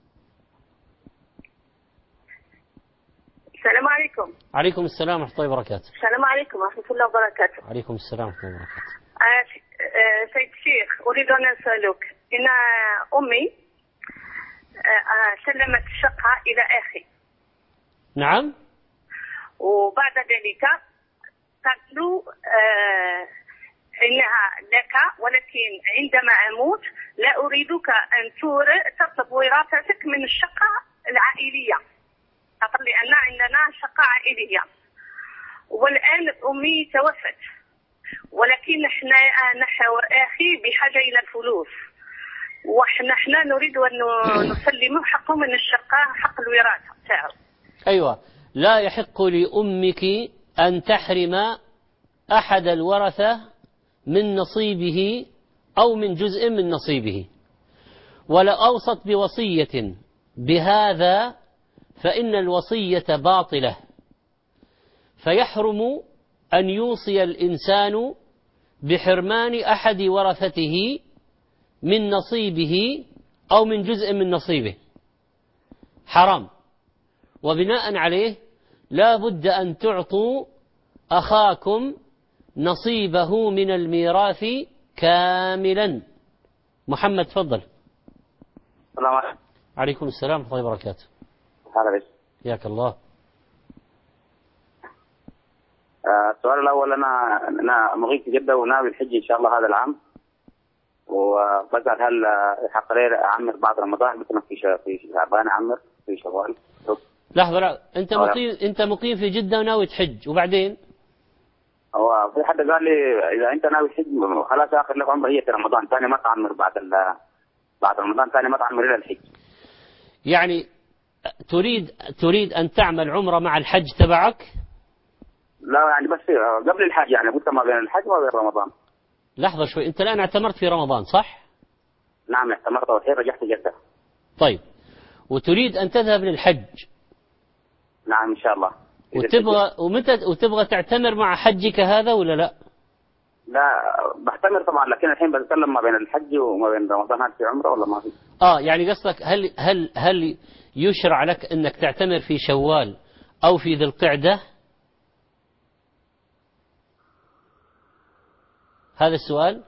J: السلام عليكم.
C: عليكم السلام ورحمة الله وبركاته.
J: السلام عليكم ورحمة الله وبركاته.
C: عليكم السلام ورحمة الله وبركاته.
J: آه سيد الشيخ، أريد أن أسألك، إن أمي آه سلمت الشقة إلى أخي.
C: نعم.
J: وبعد ذلك قالت له آه إنها لك، ولكن عندما أموت لا أريدك أن تطلب وراثتك من الشقة العائلية، قال لي أن عندنا شقة عائلية، والآن أمي توفت، ولكن نحن نحن أخي بحاجة إلى الفلوس، ونحن نريد أن نسلمه حقه من الشقة، حق الوراثة تاعه.
C: أيوة، لا يحق لأمك أن تحرم أحد الورثة من نصيبه أو من جزء من نصيبه، ولا أوصت بوصية بهذا فإن الوصية باطلة، فيحرم أن يوصي الإنسان بحرمان أحد ورثته من نصيبه أو من جزء من نصيبه، حرام. وبناء عليه لا بد أن تعطوا أخاكم نصيبه من الميراث كاملا. محمد تفضل.
K: السلام عليكم.
C: عليكم السلام ورحمة الله وبركاته.
K: هلا بس.
C: حياك الله.
K: السؤال الأول، أنا أنا مغيب في جدة وناوي الحج إن شاء الله هذا العام، وبسأل هل يحق لي أعمر بعد رمضان؟ مثلا في في شعبان أعمر في شوال.
C: لحظة، لا أنت مقيم أنت مقيم في جدة وناوي تحج، وبعدين؟
K: هو في حد قال لي إذا أنت ناوي تحج خلاص آخر لك عمر هي في رمضان، ثاني ما تعمر بعد ال بعد رمضان، ثاني ما تعمر إلى الحج.
C: يعني تريد تريد أن تعمل عمرة مع الحج تبعك؟
K: لا يعني بس قبل الحج، يعني قلت ما بين الحج وما بين رمضان.
C: لحظة شوي، أنت الآن اعتمرت في رمضان صح؟
K: نعم اعتمرت، والحين رجعت جدة.
C: طيب، وتريد أن تذهب للحج؟
K: نعم إن شاء الله.
C: وتبغى ومتى وتبغى تعتمر مع حجك هذا ولا لا؟
K: لا بحتمر طبعا، لكن الحين بتكلم ما بين الحج وما بين رمضان، هل في عمره ولا ما في؟
C: اه يعني قصدك هل هل هل يشرع لك انك تعتمر في شوال او في ذي القعدة؟ هذا السؤال.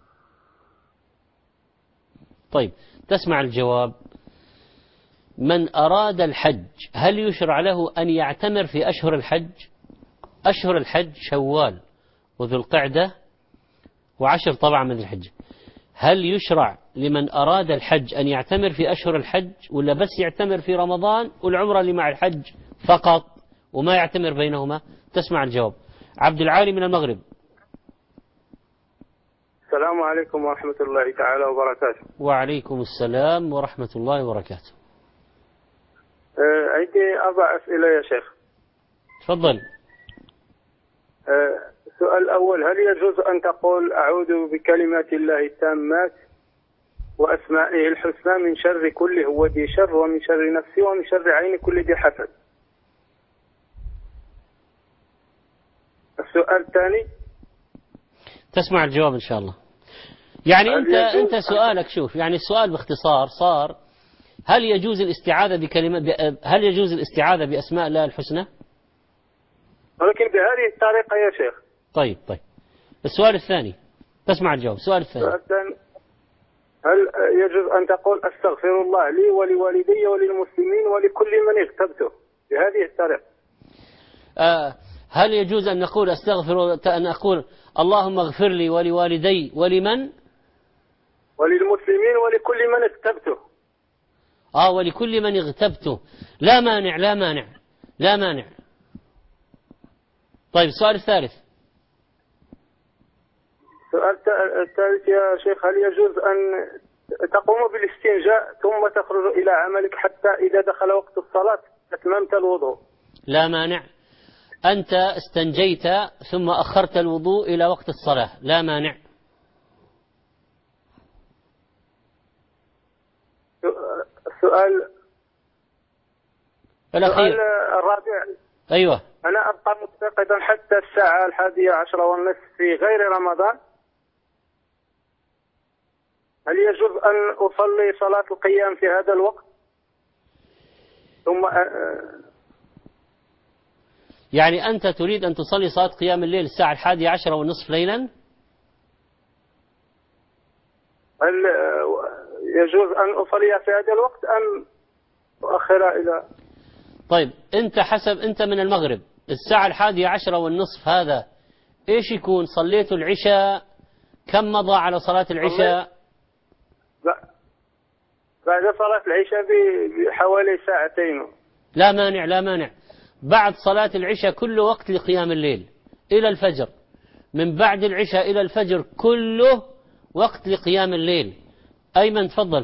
C: طيب تسمع الجواب. من أراد الحج هل يشرع له أن يعتمر في أشهر الحج؟ أشهر الحج شوال وذو القعدة وعشر طبعا من الحج. هل يشرع لمن أراد الحج أن يعتمر في أشهر الحج ولا بس يعتمر في رمضان والعمرة اللي مع الحج فقط وما يعتمر بينهما؟ تسمع الجواب. عبد العالي من المغرب.
L: السلام عليكم ورحمة الله تعالى وبركاته.
C: وعليكم السلام ورحمة الله وبركاته.
L: أه عندي أربع أسئلة يا شيخ.
C: تفضل.
L: أه السؤال الأول، هل يجوز أن تقول أعوذ بكلمات الله التامات وأسمائه الحسنى من شر كل هو ذي شر ومن شر نفسي ومن شر عين كل ذي حسد؟ السؤال الثاني.
C: تسمع الجواب إن شاء الله. يعني أنت أنت سؤالك شوف، يعني السؤال باختصار صار هل يجوز الاستعاذة بكلمات هل يجوز الاستعاذة بأسماء الله الحسنى؟
L: ولكن بهذه الطريقة يا شيخ.
C: طيب طيب. السؤال الثاني. تسمع الجواب. السؤال الثاني.
L: هل يجوز أن تقول أستغفر الله لي ولوالدي وللمسلمين ولكل من اغتبته بهذه الطريقة؟
C: آه هل يجوز أن نقول أستغفر أن أقول اللهم اغفر لي ولوالدي ولمن؟
L: وللمسلمين ولكل من اغتبته.
C: آه ولكل من اغتبته. لا مانع لا مانع لا مانع. طيب السؤال الثالث.
L: السؤال الثالث يا شيخ، هل يجوز أن تقوم بالاستنجاء ثم تخرج إلى عملك حتى إذا دخل وقت الصلاة أتممت الوضوء؟
C: لا مانع. أنت استنجيت ثم أخرت الوضوء إلى وقت الصلاة، لا مانع.
L: السؤال
C: الأخير.
L: السؤال الرابع.
C: أيوة.
L: أنا أبقى متفقدا حتى الساعة الحادية عشرة والنصف في غير رمضان، هل يجوز أن أصلي صلاة القيام في هذا الوقت؟ ثم
C: يعني أنت تريد أن تصلي صلاة قيام الليل الساعة الحادية عشرة والنصف ليلا؟
L: هل يجوز أن أصلي في هذا الوقت أم أؤخرها إلى؟
C: طيب أنت حسب أنت من المغرب الساعة الحادية عشرة والنصف هذا إيش يكون؟ صليت العشاء كم مضى على صلاة العشاء؟
L: بعد صلاة العشاء بحوالي ساعتين.
C: لا مانع لا مانع. بعد صلاة العشاء كل وقت لقيام الليل إلى الفجر، من بعد العشاء إلى الفجر كله وقت لقيام الليل. أيمن تفضل.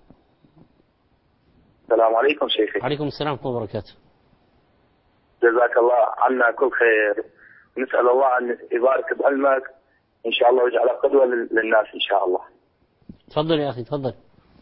M: السلام عليكم شيخي.
C: عليكم السلام ورحمة الله وبركاته.
M: جزاك الله عنا كل خير. نسأل الله أن يبارك بعلمك إن شاء الله ويجعلك قدوة للناس إن شاء الله.
C: تفضل يا أخي تفضل.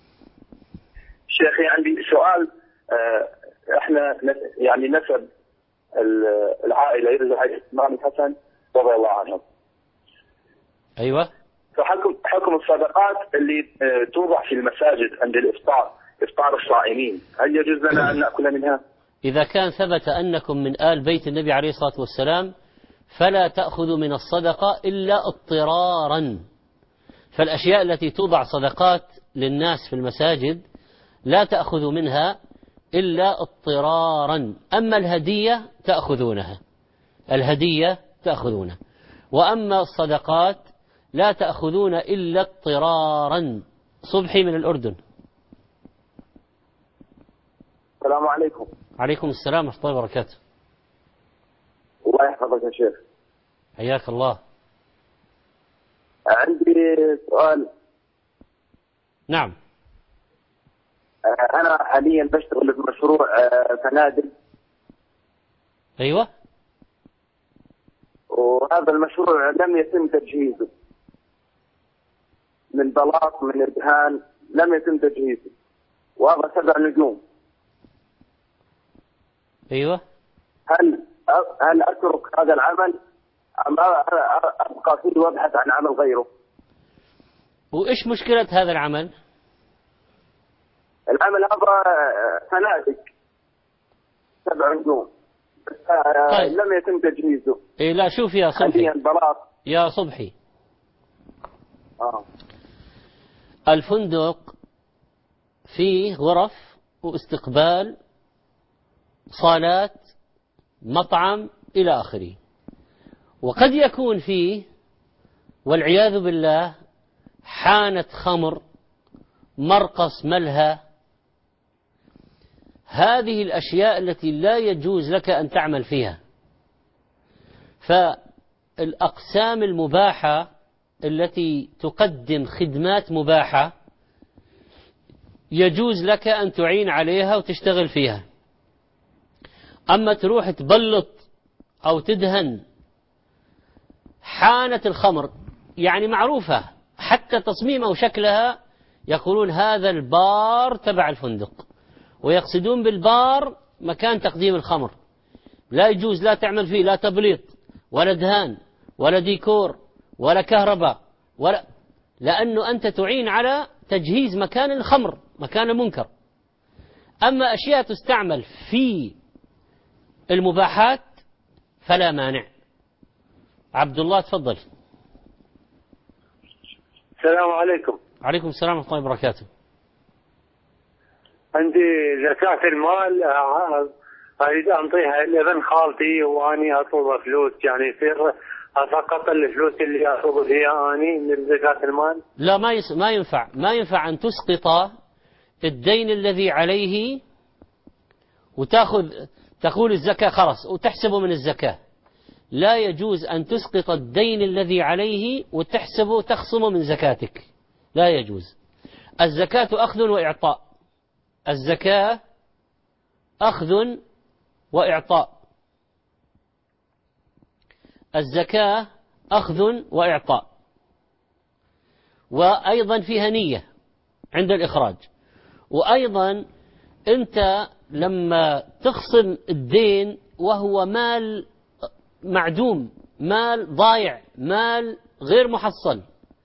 M: شيخي عندي سؤال. احنا يعني نسب العائلة يرجع إلى الإمام الحسن رضي الله عنه.
C: أيوة.
M: فحكم حكم الصدقات اللي توضع في المساجد عند الإفطار، إفطار الصائمين، هل يجوز لنا أن نأكل منها؟
C: إذا كان ثبت أنكم من آل بيت النبي عليه الصلاة والسلام فلا تأخذوا من الصدقة إلا اضطرارا. فالأشياء التي توضع صدقات للناس في المساجد لا تأخذوا منها إلا اضطرارا. أما الهدية تأخذونها، الهدية تأخذونها. وأما الصدقات لا تأخذون إلا اضطرارا. صبحي من الأردن.
M: السلام عليكم.
C: عليكم السلام ورحمة الله وبركاته.
M: الله يحفظك يا شيخ.
C: حياك الله.
M: عندي سؤال.
C: نعم.
M: أنا حاليا بشتغل بمشروع فنادق.
C: أيوة.
M: وهذا المشروع لم يتم تجهيزه من بلاط من إدهان، لم يتم تجهيزه، وهذا سبع نجوم.
C: أيوة.
M: هل هل أترك هذا العمل أبقى فيه وأبحث عن عمل غيره.
C: وإيش مشكلة هذا العمل؟
M: العمل هذا فنادق سبع نجوم،
C: طيب.
M: لم يتم تجهيزه.
C: إيه لا شوف يا صبحي،
M: البلاط
C: يا صبحي
M: آه.
C: الفندق فيه غرف واستقبال، صالات، مطعم إلى آخره، وقد يكون فيه والعياذ بالله حانة خمر، مرقص، ملهى. هذه الأشياء التي لا يجوز لك أن تعمل فيها. فالأقسام المباحة التي تقدم خدمات مباحة يجوز لك أن تعين عليها وتشتغل فيها. أما تروح تبلط أو تدهن حانة الخمر، يعني معروفة حتى تصميمها وشكلها، يقولون هذا البار تبع الفندق، ويقصدون بالبار مكان تقديم الخمر. لا يجوز لا تعمل فيه لا تبليط ولا دهان ولا ديكور ولا كهرباء ولا، لأنه أنت تعين على تجهيز مكان الخمر، مكان المنكر. أما أشياء تستعمل في المباحات فلا مانع. عبد الله تفضل.
N: السلام عليكم.
C: عليكم السلام ورحمة الله وبركاته.
N: عندي زكاة المال أريد أنطيها لابن خالتي وأني أطلب فلوس، يعني يصير أسقط الفلوس اللي أطلب فيها أني من زكاة المال؟
C: لا ما يس... ما ينفع ما ينفع أن تسقط الدين الذي عليه وتأخذ تقول الزكاة خلاص وتحسبه من الزكاة. لا يجوز أن تسقط الدين الذي عليه وتحسبه تخصمه من زكاتك، لا يجوز. الزكاة أخذ وإعطاء، الزكاة أخذ وإعطاء، الزكاة أخذ وإعطاء، وأيضا فيها نية عند الإخراج. وأيضا أنت لما تخصم الدين وهو مال معدوم، مال ضايع، مال غير محصل،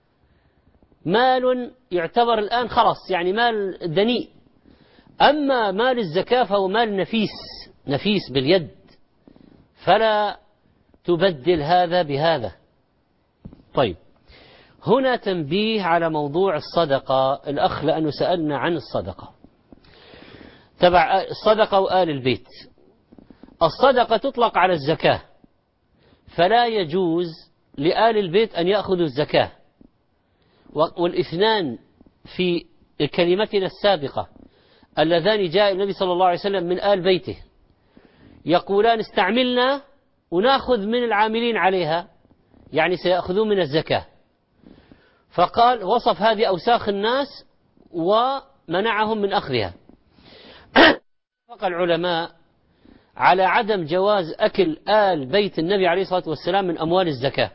C: مال يعتبر الآن خلاص يعني مال دنيء. أما مال الزكاة فهو مال نفيس، نفيس باليد، فلا تبدل هذا بهذا. طيب، هنا تنبيه على موضوع الصدقة. الأخ لأنه سألنا عن الصدقة تبع الصدقة وآل البيت. الصدقة تطلق على الزكاة، فلا يجوز لآل البيت أن يأخذوا الزكاة. والاثنان في كلمتنا السابقة اللذان جاء النبي صلى الله عليه وسلم من آل بيته يقولان استعملنا ونأخذ من العاملين عليها، يعني سيأخذون من الزكاة. فقال وصف هذه أوساخ الناس ومنعهم من أخذها. اتفق العلماء على عدم جواز أكل آل بيت النبي عليه الصلاة والسلام من أموال الزكاة.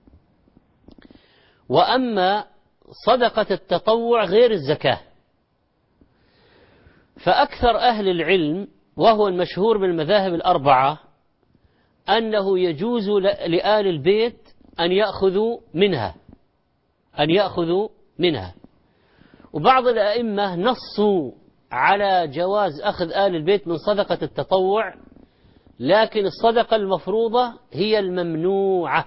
C: وأما صدقة التطوع غير الزكاة، فأكثر أهل العلم وهو المشهور بالمذاهب الأربعة أنه يجوز لآل البيت أن يأخذوا منها أن يأخذوا منها وبعض الأئمة نصوا على جواز أخذ آل البيت من صدقة التطوع، لكن الصدقة المفروضة هي الممنوعة.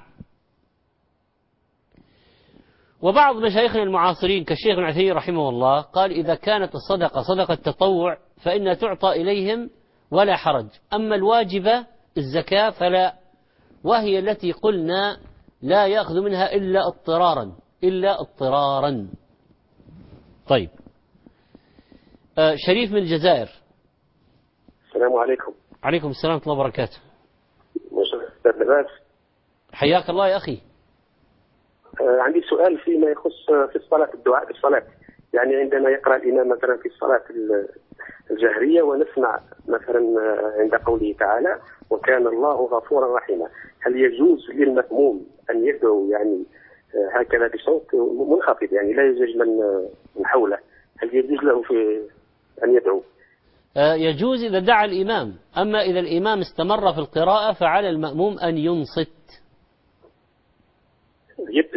C: وبعض مشايخنا المعاصرين كالشيخ ابن عثيمين رحمه الله قال إذا كانت الصدقة صدقة تطوع فإنها تعطى إليهم ولا حرج، أما الواجبة الزكاة فلا، وهي التي قلنا لا يأخذ منها إلا اضطرارا إلا اضطرارا. طيب، آه شريف من الجزائر.
O: السلام عليكم.
C: عليكم السلام ورحمة الله وبركاته.
O: أستاذ
C: حياك الله يا أخي.
O: آه عندي سؤال فيما يخص في الصلاة، الدعاء في الصلاة. يعني عندما يقرأ الإمام مثلا في الصلاة الجهرية ونسمع مثلا عند قوله تعالى وكان الله غفورا رحيما، هل يجوز للمأموم أن يدعو يعني هكذا بصوت منخفض، يعني لا يزعج من حوله، هل يجوز له في أن يدعو؟
C: يجوز إذا دعا الإمام، أما إذا الإمام استمر في القراءة فعلى المأموم أن ينصت.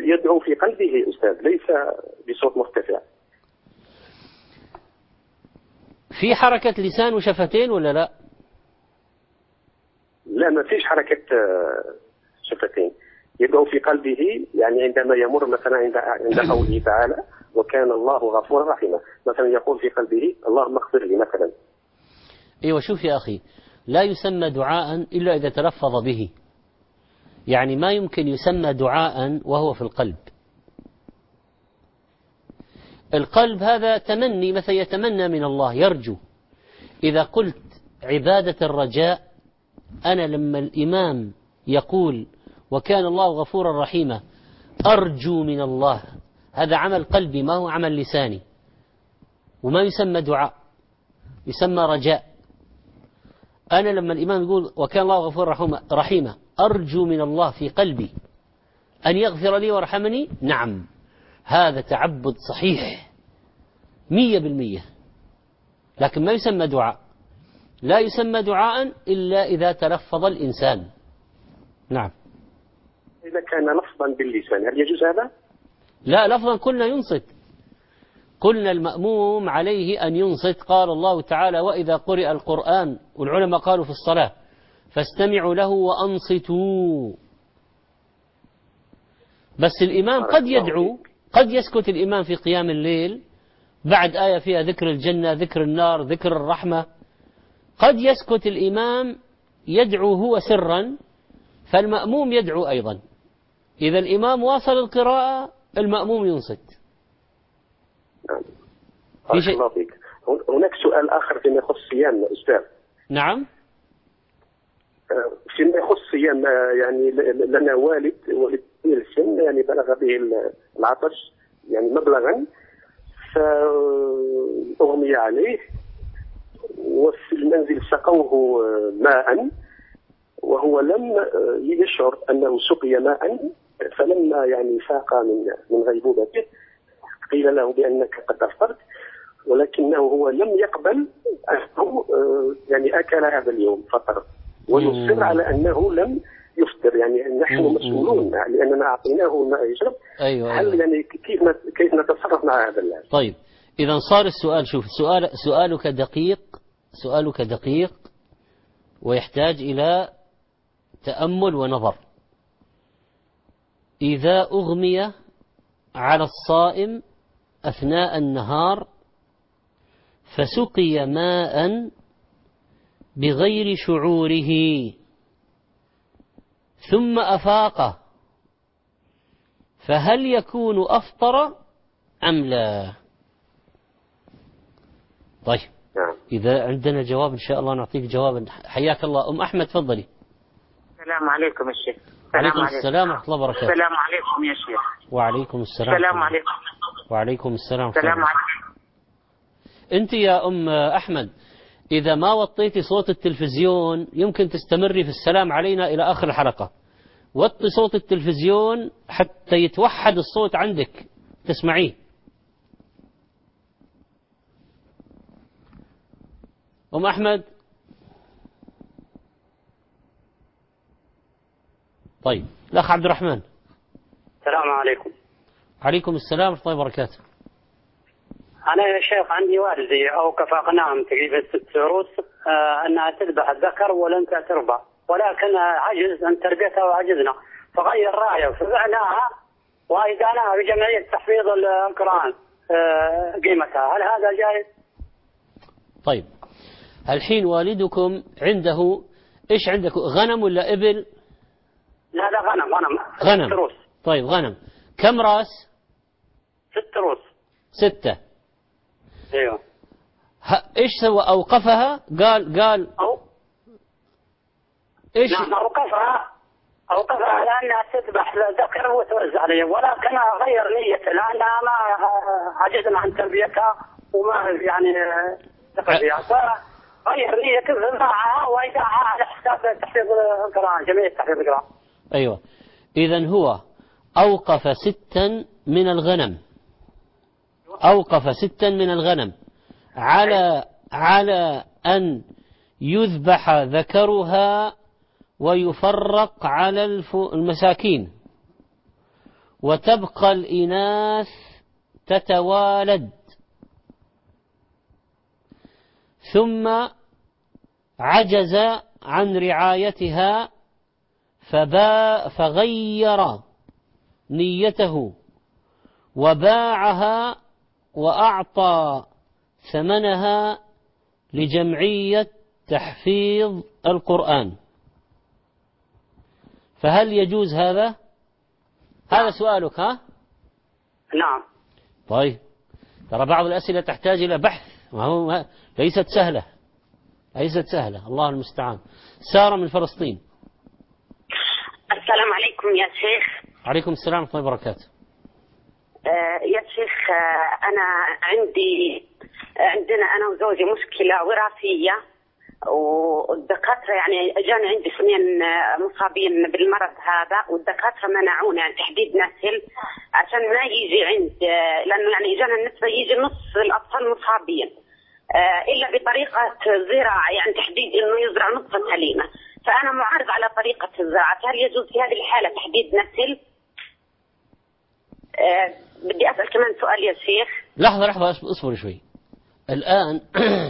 O: يدعو في قلبه أستاذ، ليس بصوت مرتفع.
C: في حركة لسان وشفتين ولا لا؟
O: لا، ما فيش حركة شفتين، يدعو في قلبه. يعني عندما يمر مثلا عند عند قوله تعالى وكان الله غفورا رحيما، مثلا يقول في قلبه اللهم اغفر لي مثلا.
C: ايوه، شوف يا أخي، لا يسمى دعاء إلا إذا تلفظ به، يعني ما يمكن يسمى دعاء وهو في القلب. القلب هذا تمني، مثلا يتمنى من الله، يرجو. إذا قلت عبادة الرجاء، أنا لما الإمام يقول وكان الله غفورا رحيما أرجو من الله، هذا عمل قلبي ما هو عمل لساني، وما يسمى دعاء، يسمى رجاء. أنا لما الإمام يقول وكان الله غفورا رحيما أرجو من الله في قلبي أن يغفر لي ويرحمني، نعم، هذا تعبد صحيح مية بالمية، لكن ما يسمى دعاء. لا يسمى دعاء إلا إذا تلفظ الإنسان. نعم.
O: إذا كان لفظا باللسان هل يجوز هذا؟
C: لا، لفظا قلنا ينصت، قلنا المأموم عليه أن ينصت. قال الله تعالى وإذا قرئ القرآن، والعلماء قالوا في الصلاة فاستمعوا له وأنصتوا. بس الإمام قد يدعو، قد يسكت الإمام في قيام الليل بعد آية فيها ذكر الجنة، ذكر النار، ذكر الرحمة، قد يسكت الإمام يدعو هو سرا، فالمأموم يدعو أيضا. إذا الإمام واصل القراءة المأموم ينصت.
O: في شيء؟ هناك سؤال آخر فيما يخص الصيام أستاذ.
C: نعم.
O: فيما يخص الصيام، يعني لنا والد والد السن، يعني بلغ به العطش يعني مبلغا، فأغمي عليه، وفي المنزل سقوه ماء وهو لم يشعر أنه سقي ماء، فلما يعني فاق من من غيبوبته قيل له بأنك قد أفطرت، ولكنه هو لم يقبل أنه يعني أكل هذا اليوم فطر، ويصر على أنه لم يفطر. يعني نحن مسؤولون لأننا أعطيناه الماء يشرب.
C: أيوة
O: هل
C: أيوة.
O: يعني كيف كيف نتصرف مع هذا اللاعب؟
C: طيب، إذا صار السؤال، شوف، سؤال سؤالك دقيق، سؤالك دقيق ويحتاج إلى تأمل ونظر. إذا أغمي على الصائم أثناء النهار فسقي ماء بغير شعوره ثم أفاق، فهل يكون أفطر أم لا؟ طيب، إذا عندنا جواب إن شاء الله نعطيك جوابا. حياك الله. أم أحمد تفضلي.
I: السلام عليكم الشيخ.
C: وعليكم السلام ورحمة الله وبركاته.
I: السلام عليكم يا شيخ.
C: وعليكم السلام.
I: السلام عليكم.
C: وعليكم السلام.
I: السلام عليكم.
C: أنت يا أم أحمد إذا ما وطيتي صوت التلفزيون يمكن تستمري في السلام علينا إلى آخر الحلقة. وطي صوت التلفزيون حتى يتوحد الصوت عندك تسمعيه. أم أحمد. طيب، الأخ عبد الرحمن.
P: السلام عليكم.
C: عليكم السلام ورحمة الله وبركاته.
P: أنا يا شيخ عندي والدي أوقف أغنام تقريبا ست عروس آه أنها تذبح الذكر والأنثى تربع، ولكن عجز أن تربيتها وعجزنا، فغير رأيه فبعناها وأيداناها بجمعية تحفيظ القرآن آه قيمتها. هل هذا جائز؟
C: طيب، الحين والدكم عنده إيش؟ عندك غنم ولا إبل؟
P: لا لا غنم غنم
C: غنم.
P: ست روس.
C: طيب، غنم كم راس؟
P: ست روس.
C: ستة.
P: ايوه.
C: ايش سوى؟ اوقفها؟ قال قال
P: أو
C: ايش؟
P: نعم، اوقفها اوقفها لانها تذبح الذكر وتوزع عليه، ولكن غير نيته لانها ما عجزنا عن تربيتها وما يعني تقضيها، فغير نيته فباعها وايداعها على حساب تحفيظ القرآن، جمعية تحفيظ القرآن.
C: ايوه، اذا هو اوقف ستا من الغنم، أوقف ستا من الغنم على على أن يذبح ذكرها ويفرق على المساكين، وتبقى الإناث تتوالد، ثم عجز عن رعايتها فبا فغير نيته وباعها وأعطى ثمنها لجمعية تحفيظ القرآن، فهل يجوز هذا؟ هذا سؤالك ها؟
P: نعم.
C: طيب، ترى بعض الأسئلة تحتاج إلى بحث، وهو ليست سهلة ليست سهلة الله المستعان. سارة من فلسطين.
Q: السلام عليكم يا شيخ.
C: عليكم السلام ورحمة الله وبركاته.
Q: آه يا شيخ، آه أنا عندي آه عندنا أنا وزوجي مشكلة وراثية، والدكاترة يعني جانا عندي اثنين مصابين بالمرض هذا، والدكاترة منعونا عن تحديد نسل عشان ما يجي عند، لأنه يعني جانا النسبة يجي نص الأطفال مصابين إلا بطريقة زراعة، يعني تحديد إنه يزرع نطفة سليمة. فأنا معارض على طريقة الزراعة، هل يجوز في هذه الحالة تحديد نسل؟ بدي أسأل كمان سؤال يا شيخ.
C: لحظة لحظة اصبر شوي. الآن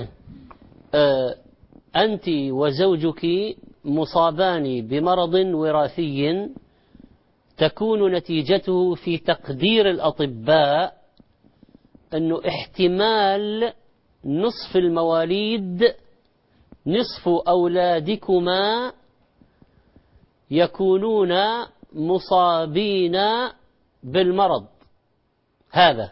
C: أنت وزوجك مصابان بمرض وراثي تكون نتيجته في تقدير الأطباء أنه احتمال نصف المواليد، نصف أولادكما يكونون مصابين بالمرض هذا.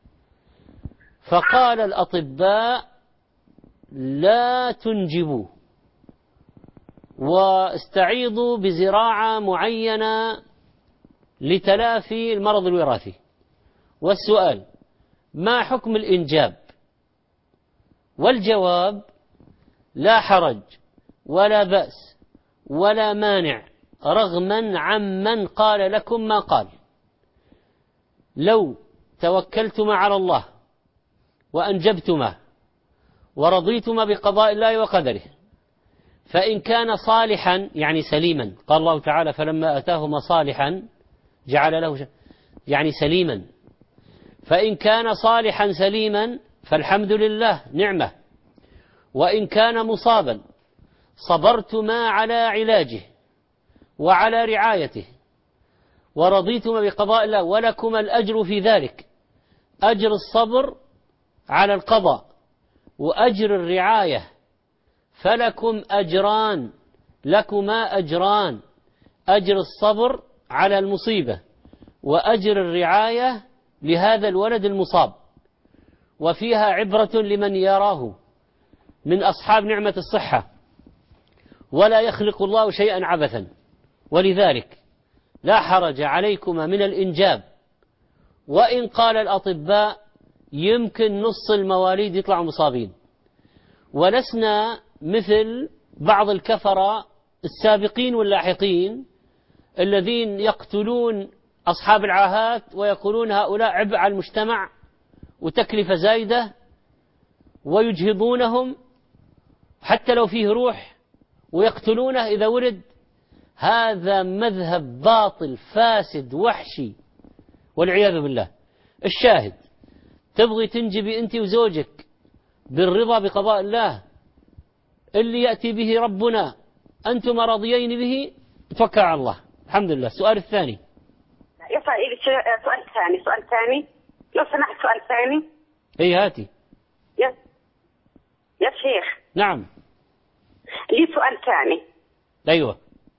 C: فقال الأطباء لا تنجبوا واستعيضوا بزراعة معينة لتلافي المرض الوراثي. والسؤال: ما حكم الإنجاب؟ والجواب: لا حرج ولا بأس ولا مانع، رغما عمن قال لكم ما قال. لو توكلتما على الله وأنجبتما ورضيتما بقضاء الله وقدره، فإن كان صالحا يعني سليما، قال الله تعالى: فلما أتاهما صالحا جعل له يعني سليما، فإن كان صالحا سليما فالحمد لله نعمة. وإن كان مصابا صبرتما على علاجه وعلى رعايته ورضيتما بقضاء الله ولكما الأجر في ذلك، أجر الصبر على القضاء وأجر الرعاية، فلكم أجران، لكما أجران، أجر الصبر على المصيبة وأجر الرعاية لهذا الولد المصاب. وفيها عبرة لمن يراه من أصحاب نعمة الصحة، ولا يخلق الله شيئا عبثا. ولذلك لا حرج عليكما من الإنجاب، وإن قال الأطباء يمكن نص المواليد يطلعوا مصابين. ولسنا مثل بعض الكفرة السابقين واللاحقين الذين يقتلون أصحاب العاهات ويقولون هؤلاء عبء على المجتمع وتكلفة زايدة، ويجهضونهم حتى لو فيه روح ويقتلونه إذا ورد. هذا مذهب باطل فاسد وحشي والعياذ بالله. الشاهد: تبغي تنجبي أنت وزوجك بالرضا بقضاء الله اللي يأتي به ربنا، أنتم راضيين به، توكل على الله. الحمد لله. السؤال الثاني.
Q: يا سؤال ثاني سؤال ثاني لو سمحت، سؤال ثاني.
C: اي هاتي.
Q: يا يا شيخ.
C: نعم.
Q: لي سؤال ثاني.
C: ايوه.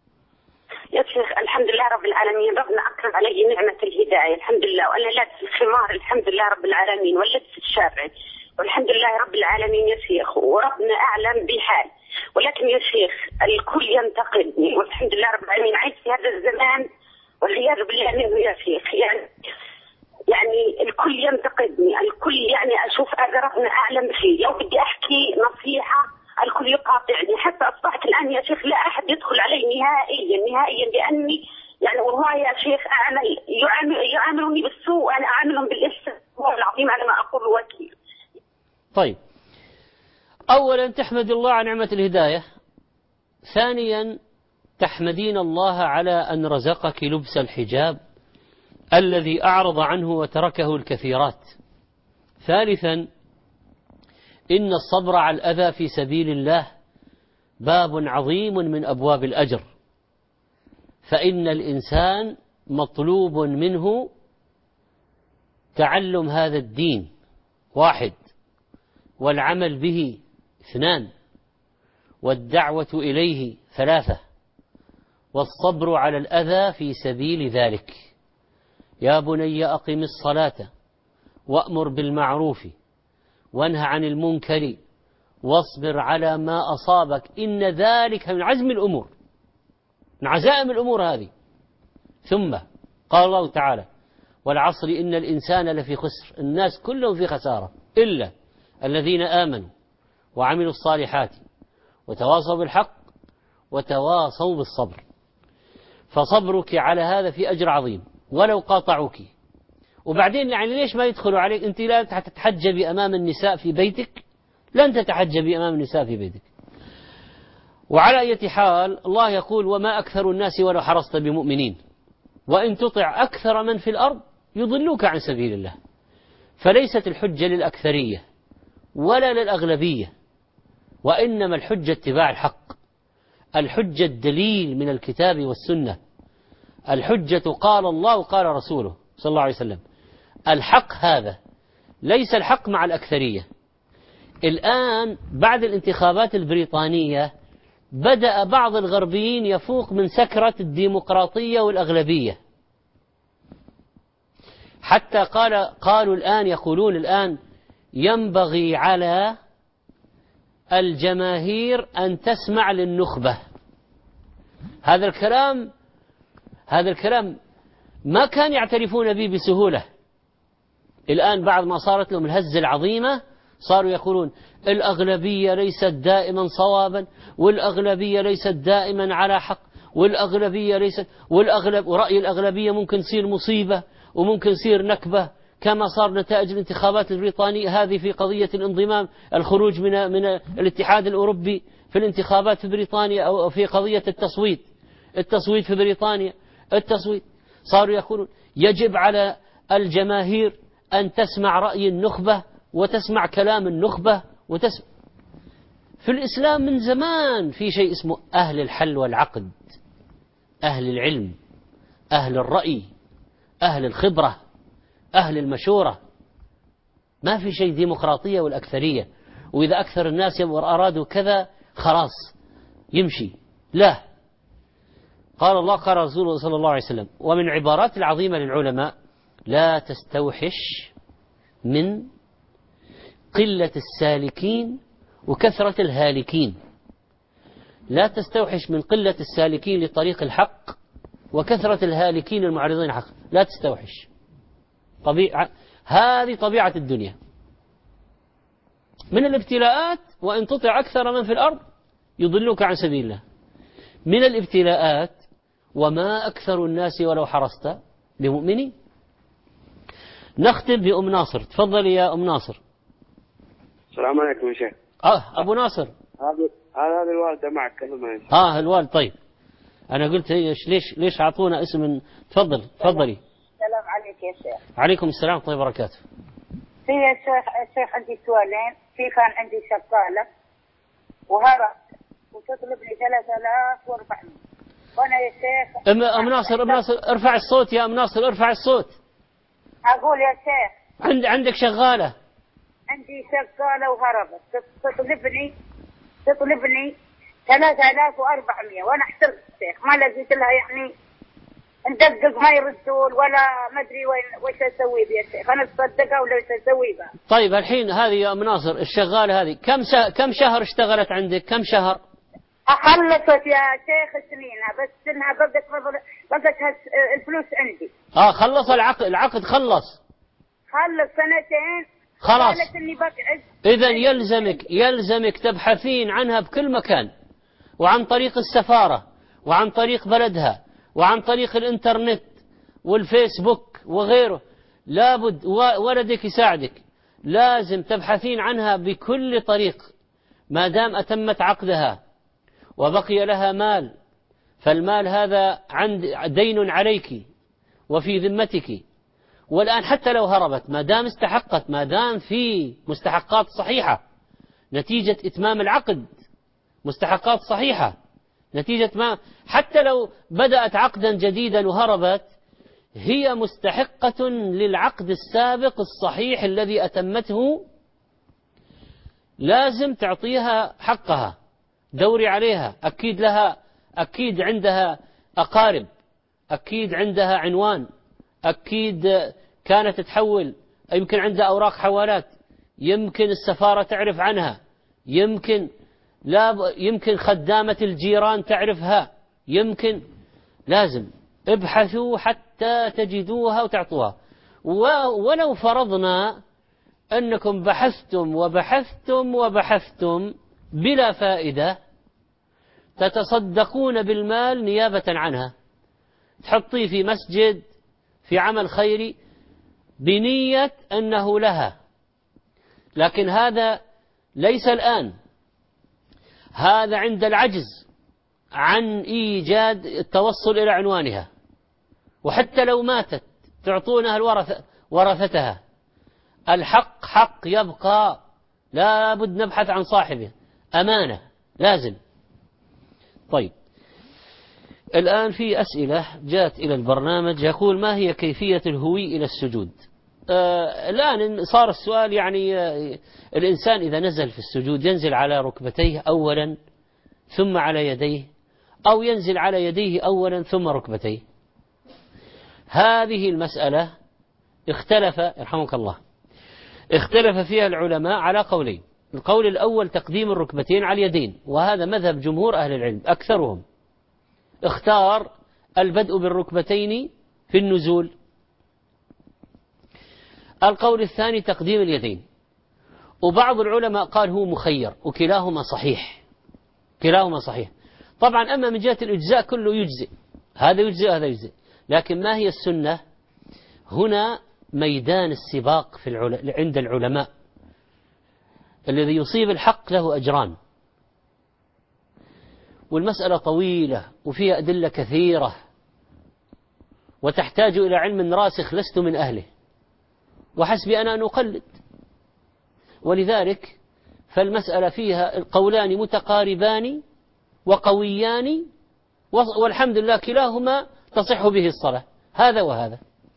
Q: يا شيخ، الحمد لله رب العالمين، ربنا أكرم علي نعمة الهداية الحمد لله، وأنا لابس الخمار الحمد لله رب العالمين، ولبس الشارع والحمد لله رب العالمين يا شيخ، وربنا أعلم بحال. ولكن يا شيخ الكل ينتقدني، والحمد لله رب العالمين عايش في هذا الزمان والعياذ بالله منه يا شيخ. يعني يعني الكل ينتقدني، الكل يعني أشوف هذا ربنا أعلم فيه. لو بدي أحكي نصيحة الكل يقاطعني، حتى أصبحت الآن يا شيخ لا أحد يدخل علي نهائيا نهائيا، لأني يعني والله يا شيخ أعمل يعامل يعاملوني بالسوء وأنا أعاملهم بالإحسان، والله العظيم على ما أقول وكيل.
C: طيب، أولا تحمد الله على نعمة الهداية، ثانيا تحمدين الله على أن رزقك لبس الحجاب الذي أعرض عنه وتركه الكثيرات. ثالثا إن الصبر على الأذى في سبيل الله باب عظيم من أبواب الأجر، فإن الإنسان مطلوب منه تعلم هذا الدين واحد، والعمل به اثنان، والدعوة إليه ثلاثة، والصبر على الأذى في سبيل ذلك. يا بني أقم الصلاة وأمر بالمعروف وانهى عن المنكر واصبر على ما أصابك إن ذلك من عزم الأمور، من عزائم الأمور هذه. ثم قال الله تعالى والعصر إن الإنسان لفي خسر، الناس كلهم في خسارة إلا الذين آمنوا وعملوا الصالحات وتواصوا بالحق وتواصوا بالصبر. فصبرك على هذا في أجر عظيم ولو قاطعوك. وبعدين يعني ليش ما يدخلوا عليك؟ أنت لا تتحجبي أمام النساء في بيتك، لن تتحجبي أمام النساء في بيتك. وعلى أي حال الله يقول وما أكثر الناس ولو حرصت بمؤمنين وإن تطع أكثر من في الأرض يضلوك عن سبيل الله. فليست الحجة للأكثرية ولا للأغلبية، وإنما الحجة اتباع الحق. الحجة الدليل من الكتاب والسنة، الحجة قال الله وقال رسوله صلى الله عليه وسلم. الحق هذا ليس الحق مع الأكثرية. الآن بعد الانتخابات البريطانية بدأ بعض الغربيين يفوق من سكرة الديمقراطية والأغلبية، حتى قال قالوا الآن يقولون الآن ينبغي على الجماهير أن تسمع للنخبة. هذا الكلام هذا الكلام ما كان يعترفون به بسهولة. الآن بعد ما صارت لهم الهزة العظيمة صاروا يقولون الأغلبية ليست دائما صوابا، والأغلبية ليست دائما على حق، والأغلبية ليست والأغلب ورأي الأغلبية ممكن يصير مصيبة وممكن يصير نكبة، كما صار نتائج الانتخابات البريطانية هذه في قضية الانضمام، الخروج من من الاتحاد الأوروبي في الانتخابات في بريطانيا، أو في قضية التصويت التصويت في بريطانيا التصويت. صاروا يقولون يجب على الجماهير أن تسمع رأي النخبة وتسمع كلام النخبة وتسمع. في الإسلام من زمان في شيء اسمه أهل الحل والعقد، أهل العلم، أهل الرأي، أهل الخبرة، أهل المشورة. ما في شيء ديمقراطية والأكثرية، وإذا أكثر الناس أرادوا كذا خلاص يمشي. لا، قال الله قال رسوله صلى الله عليه وسلم. ومن عبارات العظيمة للعلماء لا تستوحش من قلة السالكين وكثرة الهالكين. لا تستوحش من قلة السالكين لطريق الحق وكثرة الهالكين المعرضين الحق، لا تستوحش. طبيعة هذه طبيعة الدنيا. من الابتلاءات وإن تطع أكثر من في الأرض يضلوك عن سبيل الله. من الابتلاءات وما أكثر الناس ولو حرصت بمؤمنين. نختم بأم ناصر. تفضلي يا أم ناصر.
R: السلام عليكم يا شيخ.
C: آه أبو ناصر.
R: هذا هذا الوالدة معك كلمة.
C: آه الوالد. طيب أنا قلت ليش ليش ليش أعطونا اسم. تفضل تفضلي.
S: السلام عليك يا شيخ.
C: عليكم السلام ورحمة الله وبركاته.
S: في يا شيخ الشيخ عندي سؤالين. في كان عندي شغالة وهربت وتطلبني ثلاثة آلاف وأربعمية، وأنا يا شيخ
C: أم أم ناصر أم ناصر ارفع الصوت يا أم ناصر، ارفع الصوت.
S: أقول يا شيخ
C: عند عندك شغالة.
S: عندي شغالة وهربت تطلبني تطلبني ثلاثة آلاف وأربعمية، وأنا احترت الشيخ ما لقيت لها يعني ندقق ما يردون ولا ما أدري وين وش أسوي بها يا شيخ. أنا أصدقها ولا وش أسوي بها؟
C: طيب الحين هذه يا أم ناصر الشغالة هذه كم شه... كم شهر اشتغلت عندك؟ كم شهر؟
S: خلصت يا شيخ سنينها، بس انها بقت بقت الفلوس عندي.
C: اه خلص العقد. العقد خلص
S: خلص سنتين
C: خلاص.
S: قالت اني بقعد.
C: اذا يلزمك يلزمك تبحثين عنها بكل مكان، وعن طريق السفارة، وعن طريق بلدها، وعن طريق الانترنت والفيسبوك وغيره. لابد ولدك يساعدك، لازم تبحثين عنها بكل طريق. ما دام أتمت عقدها وبقي لها مال، فالمال هذا عند دين عليك، وفي ذمتك، والآن حتى لو هربت ما دام استحقت، ما دام في مستحقات صحيحة نتيجة إتمام العقد، مستحقات صحيحة نتيجة ما، حتى لو بدأت عقدا جديدا وهربت هي مستحقة للعقد السابق الصحيح الذي أتمته، لازم تعطيها حقها، دوري عليها، أكيد لها، أكيد عندها أقارب، أكيد عندها عنوان، أكيد كانت تحول، يمكن عندها أوراق حوالات، يمكن السفارة تعرف عنها، يمكن لا يمكن خدامة الجيران تعرفها، يمكن، لازم ابحثوا حتى تجدوها وتعطوها. ولو فرضنا أنكم بحثتم وبحثتم وبحثتم بلا فائدة، تتصدقون بالمال نيابة عنها، تحطيه في مسجد، في عمل خيري بنية أنه لها، لكن هذا ليس الآن، هذا عند العجز عن إيجاد التوصل إلى عنوانها. وحتى لو ماتت تعطونها الورثة ورثتها، الحق حق يبقى، لا بد نبحث عن صاحبه، أمانة لازم. طيب الآن في أسئلة جاءت إلى البرنامج، يقول ما هي كيفية الهوي إلى السجود؟ آه الآن صار السؤال يعني آه الإنسان إذا نزل في السجود ينزل على ركبتيه أولا ثم على يديه، أو ينزل على يديه أولا ثم ركبتيه. هذه المسألة اختلف يرحمك الله اختلف فيها العلماء على قولين. القول الأول تقديم الركبتين على اليدين، وهذا مذهب جمهور أهل العلم، أكثرهم اختار البدء بالركبتين في النزول. القول الثاني تقديم اليدين، وبعض العلماء قال هو مخير، وكلاهما صحيح، كلاهما صحيح. طبعا أما من جهة الإجزاء كله يجزئ، هذا يجزئ هذا يجزئ، لكن ما هي السنة؟ هنا ميدان السباق في العل... عند العلماء، الذي يصيب الحق له أجران، والمسألة طويلة وفيها أدلة كثيرة وتحتاج إلى علم راسخ لست من أهله، وحسبي أنا أن أقلد، ولذلك فالمسألة فيها القولان متقاربان وقويان، والحمد لله كلاهما تصح به الصلاة، هذا وهذا.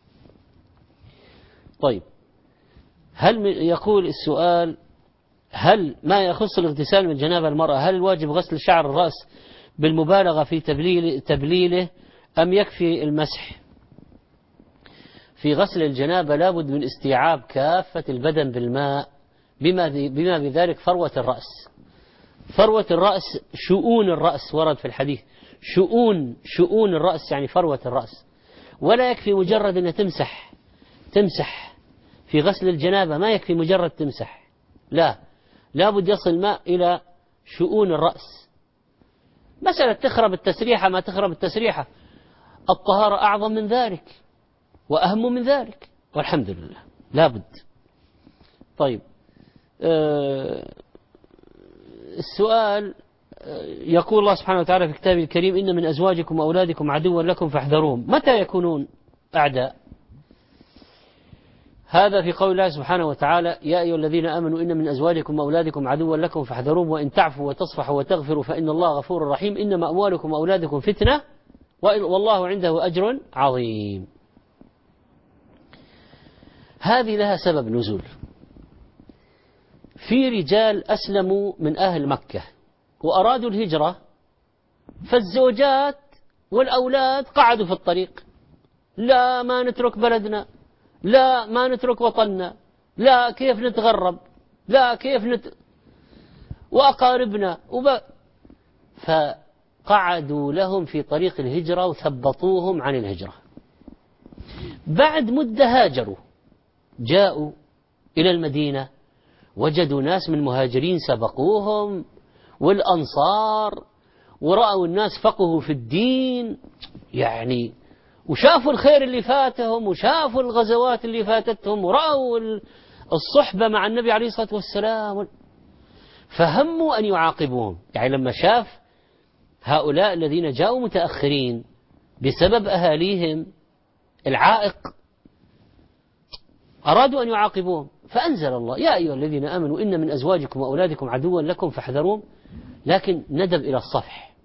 C: طيب هل يقول السؤال هل ما يخص الاغتسال من جنابة المرأة، هل الواجب غسل شعر الرأس بالمبالغة في تبليل تبليله أم يكفي المسح؟ في غسل الجنابة لابد من استيعاب كافة البدن بالماء، بما, بما بذلك فروة الرأس. فروة الرأس شؤون الرأس ورد في الحديث، شؤون شؤون الرأس يعني فروة الرأس، ولا يكفي مجرد أن تمسح تمسح في غسل الجنابة، ما يكفي مجرد تمسح، لا، لابد يصل ماء إلى شؤون الرأس. مسألة تخرب التسريحة ما تخرب التسريحة، الطهارة أعظم من ذلك وأهم من ذلك، والحمد لله لابد. طيب أه السؤال يقول الله سبحانه وتعالى في كتابه الكريم إن من أزواجكم وأولادكم عدوا لكم فاحذروهم، متى يكونون أعداء؟ هذا في قول الله سبحانه وتعالى يا أيها الذين آمنوا إن من أزواجكم وأولادكم عدوا لكم فاحذروهم وإن تعفوا وتصفحوا وتغفروا فإن الله غفور رحيم إنما أموالكم وأولادكم فتنة والله عنده أجر عظيم. هذه لها سبب نزول. في رجال أسلموا من أهل مكة وأرادوا الهجرة، فالزوجات والأولاد قعدوا في الطريق، لا ما نترك بلدنا، لا ما نترك وطننا، لا كيف نتغرب، لا كيف نت... وأقاربنا وب... فقعدوا لهم في طريق الهجرة وثبطوهم عن الهجرة. بعد مدة هاجروا، جاءوا إلى المدينة، وجدوا ناس من المهاجرين سبقوهم والأنصار، ورأوا الناس فقهوا في الدين يعني، وشافوا الخير اللي فاتهم، وشافوا الغزوات اللي فاتتهم، ورأوا الصحبة مع النبي عليه الصلاة والسلام، فهموا أن يعاقبوهم. يعني لما شاف هؤلاء الذين جاءوا متأخرين بسبب أهاليهم العائق أرادوا أن يعاقبوهم، فأنزل الله يا أيها الذين آمنوا إن من أزواجكم وأولادكم عدوا لكم فاحذروهم، لكن ندب إلى الصفح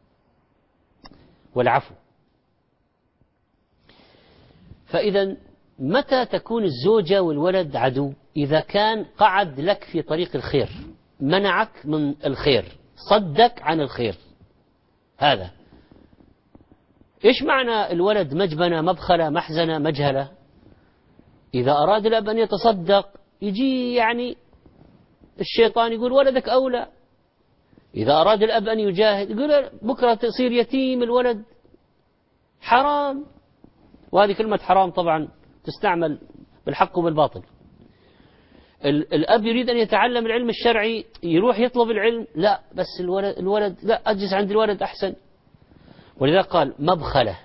C: والعفو. فإذا متى تكون الزوجة والولد عدو؟ إذا كان قعد لك في طريق الخير، منعك من الخير، صدك عن الخير. هذا إيش معنى الولد مجبنة مبخلة محزنة مجهلة؟ إذا أراد الأب أن يتصدق يجي يعني الشيطان يقول ولدك أولى. إذا أراد الأب أن يجاهد يقول بكرة تصير يتيم الولد، حرام. وهذه كلمة حرام طبعا تستعمل بالحق وبالباطل. الأب يريد أن يتعلم العلم الشرعي، يروح يطلب العلم، لا بس الولد, الولد لا أجلس عند الولد أحسن. ولذا قال مبخلة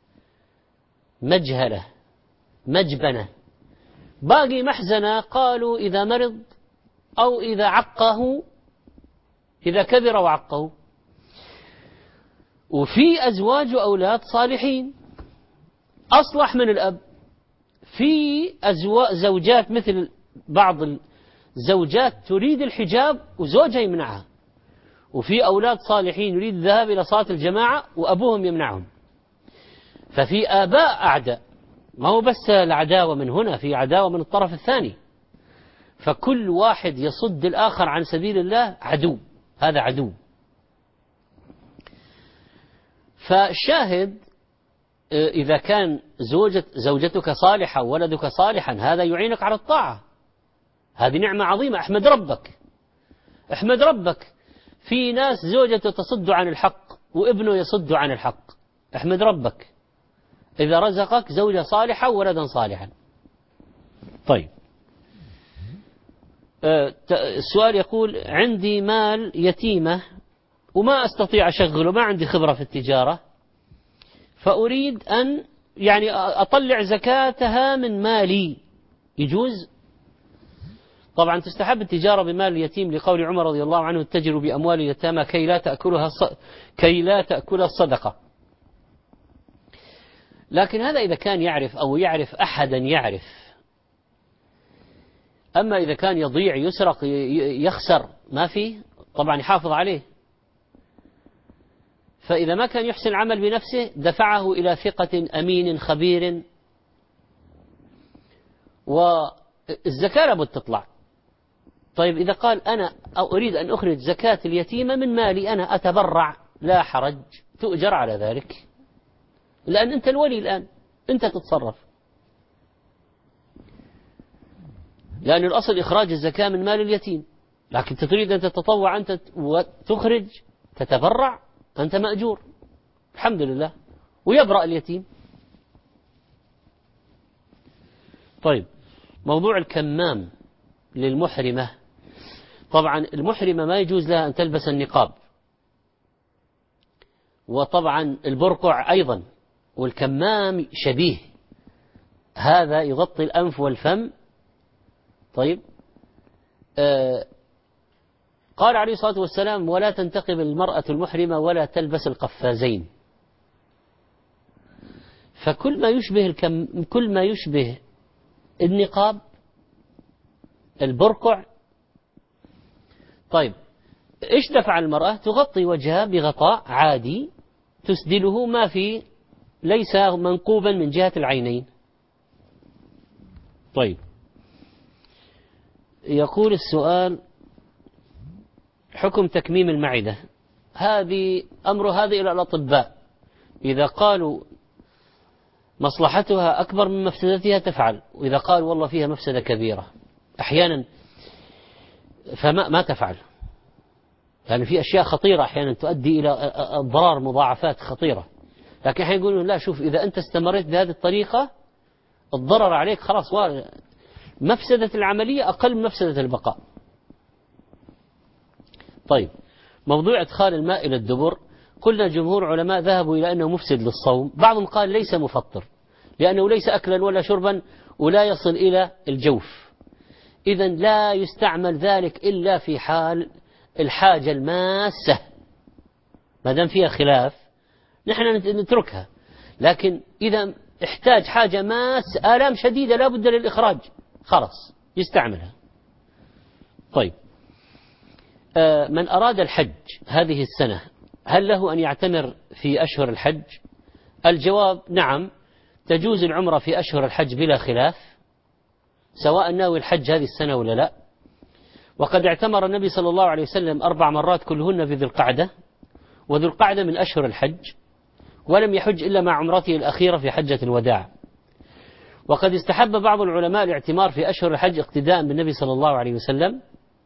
C: مجهلة مجبنة. باقي محزنة قالوا إذا مرض أو إذا عقه، إذا كبر وعقه. وفي أزواج وأولاد صالحين أصلح من الأب. في أزواج زوجات مثل بعض الزوجات تريد الحجاب وزوجها يمنعها، وفي أولاد صالحين يريد الذهاب إلى صلاة الجماعة وأبوهم يمنعهم. ففي آباء أعداء، ما هو بس العداوة من هنا، في عداوة من الطرف الثاني. فكل واحد يصد الآخر عن سبيل الله عدو، هذا عدو. فالشاهد إذا كان زوجة زوجتك صالحة وولدك صالحا هذا يعينك على الطاعة، هذه نعمة عظيمة. احمد ربك، احمد ربك. في ناس زوجته تصد عن الحق وابنه يصد عن الحق، احمد ربك إذا رزقك زوجة صالحة وولدا صالحا. طيب السؤال يقول عندي مال يتيمة وما أستطيع أشغله، ما عندي خبرة في التجارة، فأريد أن يعني أطلع زكاتها من مالي، يجوز؟ طبعا تستحب التجارة بمال اليتيم لقول عمر رضي الله عنه اتجروا بأموال اليتامى كي لا تأكلها كي لا تأكلها الصدقة. لكن هذا إذا كان يعرف أو يعرف أحدا يعرف. أما إذا كان يضيع يسرق يخسر ما فيه، طبعا يحافظ عليه. فإذا ما كان يحسن العمل بنفسه دفعه إلى ثقة أمين خبير. والزكاة لابد تطلع. طيب إذا قال أنا أريد أن أخرج زكاة اليتيمة من مالي أنا أتبرع، لا حرج، تؤجر على ذلك، لأن أنت الولي الآن، أنت تتصرف. لأن الأصل إخراج الزكاة من مال اليتيم، لكن تريد أن تتطوع أنت وتخرج تتبرع، أنت مأجور الحمد لله، ويبرأ اليتيم. طيب موضوع الكمام للمحرمة، طبعا المحرمة ما يجوز لها أن تلبس النقاب، وطبعا البرقع أيضا، والكمام شبيه، هذا يغطي الأنف والفم. طيب آه قال عليه الصلاة والسلام ولا تنتقب المرأة المحرمة ولا تلبس القفازين. فكل ما يشبه الكم كل ما يشبه النقاب، البرقع. طيب إيش تفعل المرأة؟ تغطي وجهها بغطاء عادي تسدله، ما في ليس منقوبا من جهة العينين. طيب يقول السؤال حكم تكميم المعدة، هذه أمر هذه إلى الأطباء، إذا قالوا مصلحتها أكبر من مفسدتها تفعل، وإذا قالوا والله فيها مفسدة كبيرة أحيانا فما ما تفعل، لأن يعني في أشياء خطيرة أحيانا تؤدي إلى أضرار مضاعفات خطيرة. لكن حين يقولون لا شوف إذا أنت استمريت بهذه الطريقة الضرر عليك خلاص، مفسدة العملية أقل من مفسدة البقاء. طيب موضوع إدخال الماء إلى الدبر، قلنا جمهور علماء ذهبوا إلى أنه مفسد للصوم، بعضهم قال ليس مفطر لأنه ليس أكلا ولا شربا ولا يصل إلى الجوف، إذا لا يستعمل ذلك إلا في حال الحاجة الماسة. ما دام فيها خلاف نحن نتركها، لكن إذا احتاج حاجة ماس آلام شديدة لا بد للإخراج خلاص يستعملها. طيب آه من أراد الحج هذه السنة هل له أن يعتمر في أشهر الحج؟ الجواب نعم، تجوز العمرة في أشهر الحج بلا خلاف، سواء ناوي الحج هذه السنة ولا لا. وقد اعتمر النبي صلى الله عليه وسلم أربع مرات كلهن في ذي القعدة، وذو القعدة من أشهر الحج، ولم يحج إلا مع عمرته الأخيرة في حجة الوداع. وقد استحب بعض العلماء الاعتمار في أشهر الحج اقتداء بالنبي صلى الله عليه وسلم،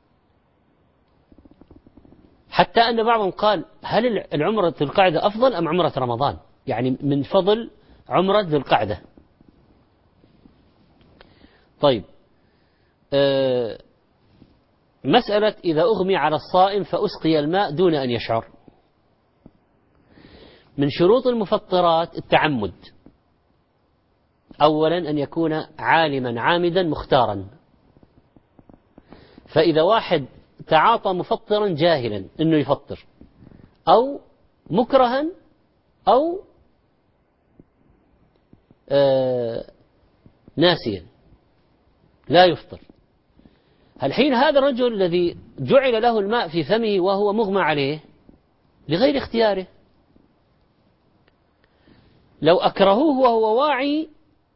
C: حتى أن بعضهم قال هل العمرة ذو القعدة أفضل أم عمرة رمضان؟ يعني من فضل عمرة ذو القعدة. طيب أه مسألة إذا أغمي على الصائم فأسقي الماء دون أن يشعر. من شروط المفطرات التعمد، أولا أن يكون عالما عامدا مختارا. فإذا واحد تعاطى مفطرا جاهلا أنه يفطر، أو مكرها، أو آه ناسيا لا يفطر، الحين هذا الرجل الذي جعل له الماء في فمه وهو مغمى عليه لغير اختياره، لو أكرهوه وهو واعي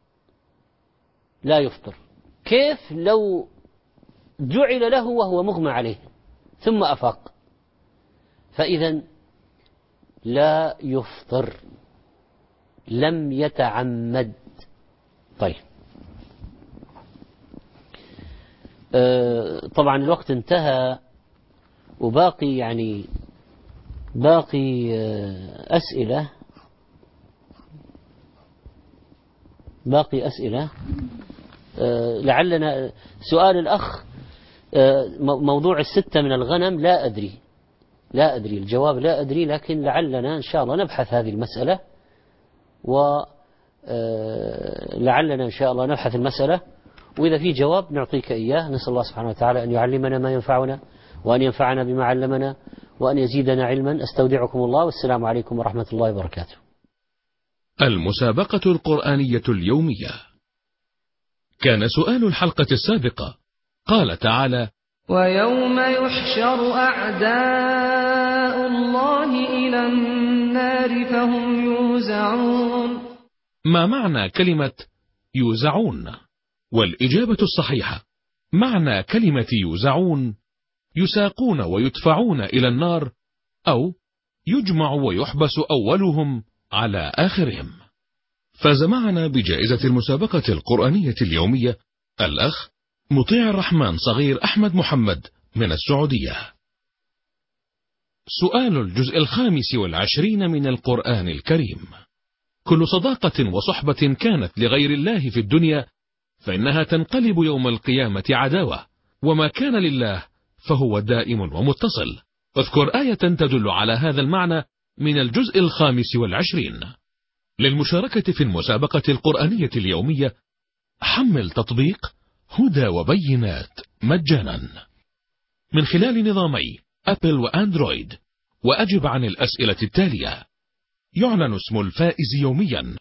C: لا يفطر، كيف لو جعل له وهو مغمى عليه ثم أفاق؟ فإذا لا يفطر، لم يتعمد. طيب آه طبعا الوقت انتهى، وباقي يعني باقي آه أسئلة باقي أسئلة آه لعلنا سؤال الأخ آه موضوع الستة من الغنم لا أدري لا أدري الجواب لا أدري، لكن لعلنا إن شاء الله نبحث هذه المسألة، ولعلنا إن شاء الله نبحث المسألة، وإذا في جواب نعطيك إياه. نسأل الله سبحانه وتعالى أن يعلمنا ما ينفعنا، وأن ينفعنا بما علمنا، وأن يزيدنا علما. أستودعكم الله، والسلام عليكم ورحمة الله وبركاته.
E: المسابقة القرآنية اليومية. كان سؤال الحلقة السابقة قال تعالى:
A: ويوم يحشر أعداء الله إلى النار فهم يوزعون.
E: ما معنى كلمة يوزعون؟ والإجابة الصحيحة معنى كلمة يوزعون يساقون ويدفعون إلى النار، أو يجمع ويحبس أولهم على آخرهم. فاز معنا بجائزة المسابقة القرآنية اليومية الأخ مطيع الرحمن صغير أحمد محمد من السعودية. سؤال الجزء الخامس والعشرين من القرآن الكريم: كل صداقة وصحبة كانت لغير الله في الدنيا فإنها تنقلب يوم القيامة عداوة، وما كان لله فهو دائم ومتصل. اذكر آية تدل على هذا المعنى من الجزء الخامس والعشرين. للمشاركة في المسابقة القرآنية اليومية حمل تطبيق هدى وبينات مجانا من خلال نظامي أبل وأندرويد، وأجب عن الأسئلة التالية. يعلن اسم الفائز يوميا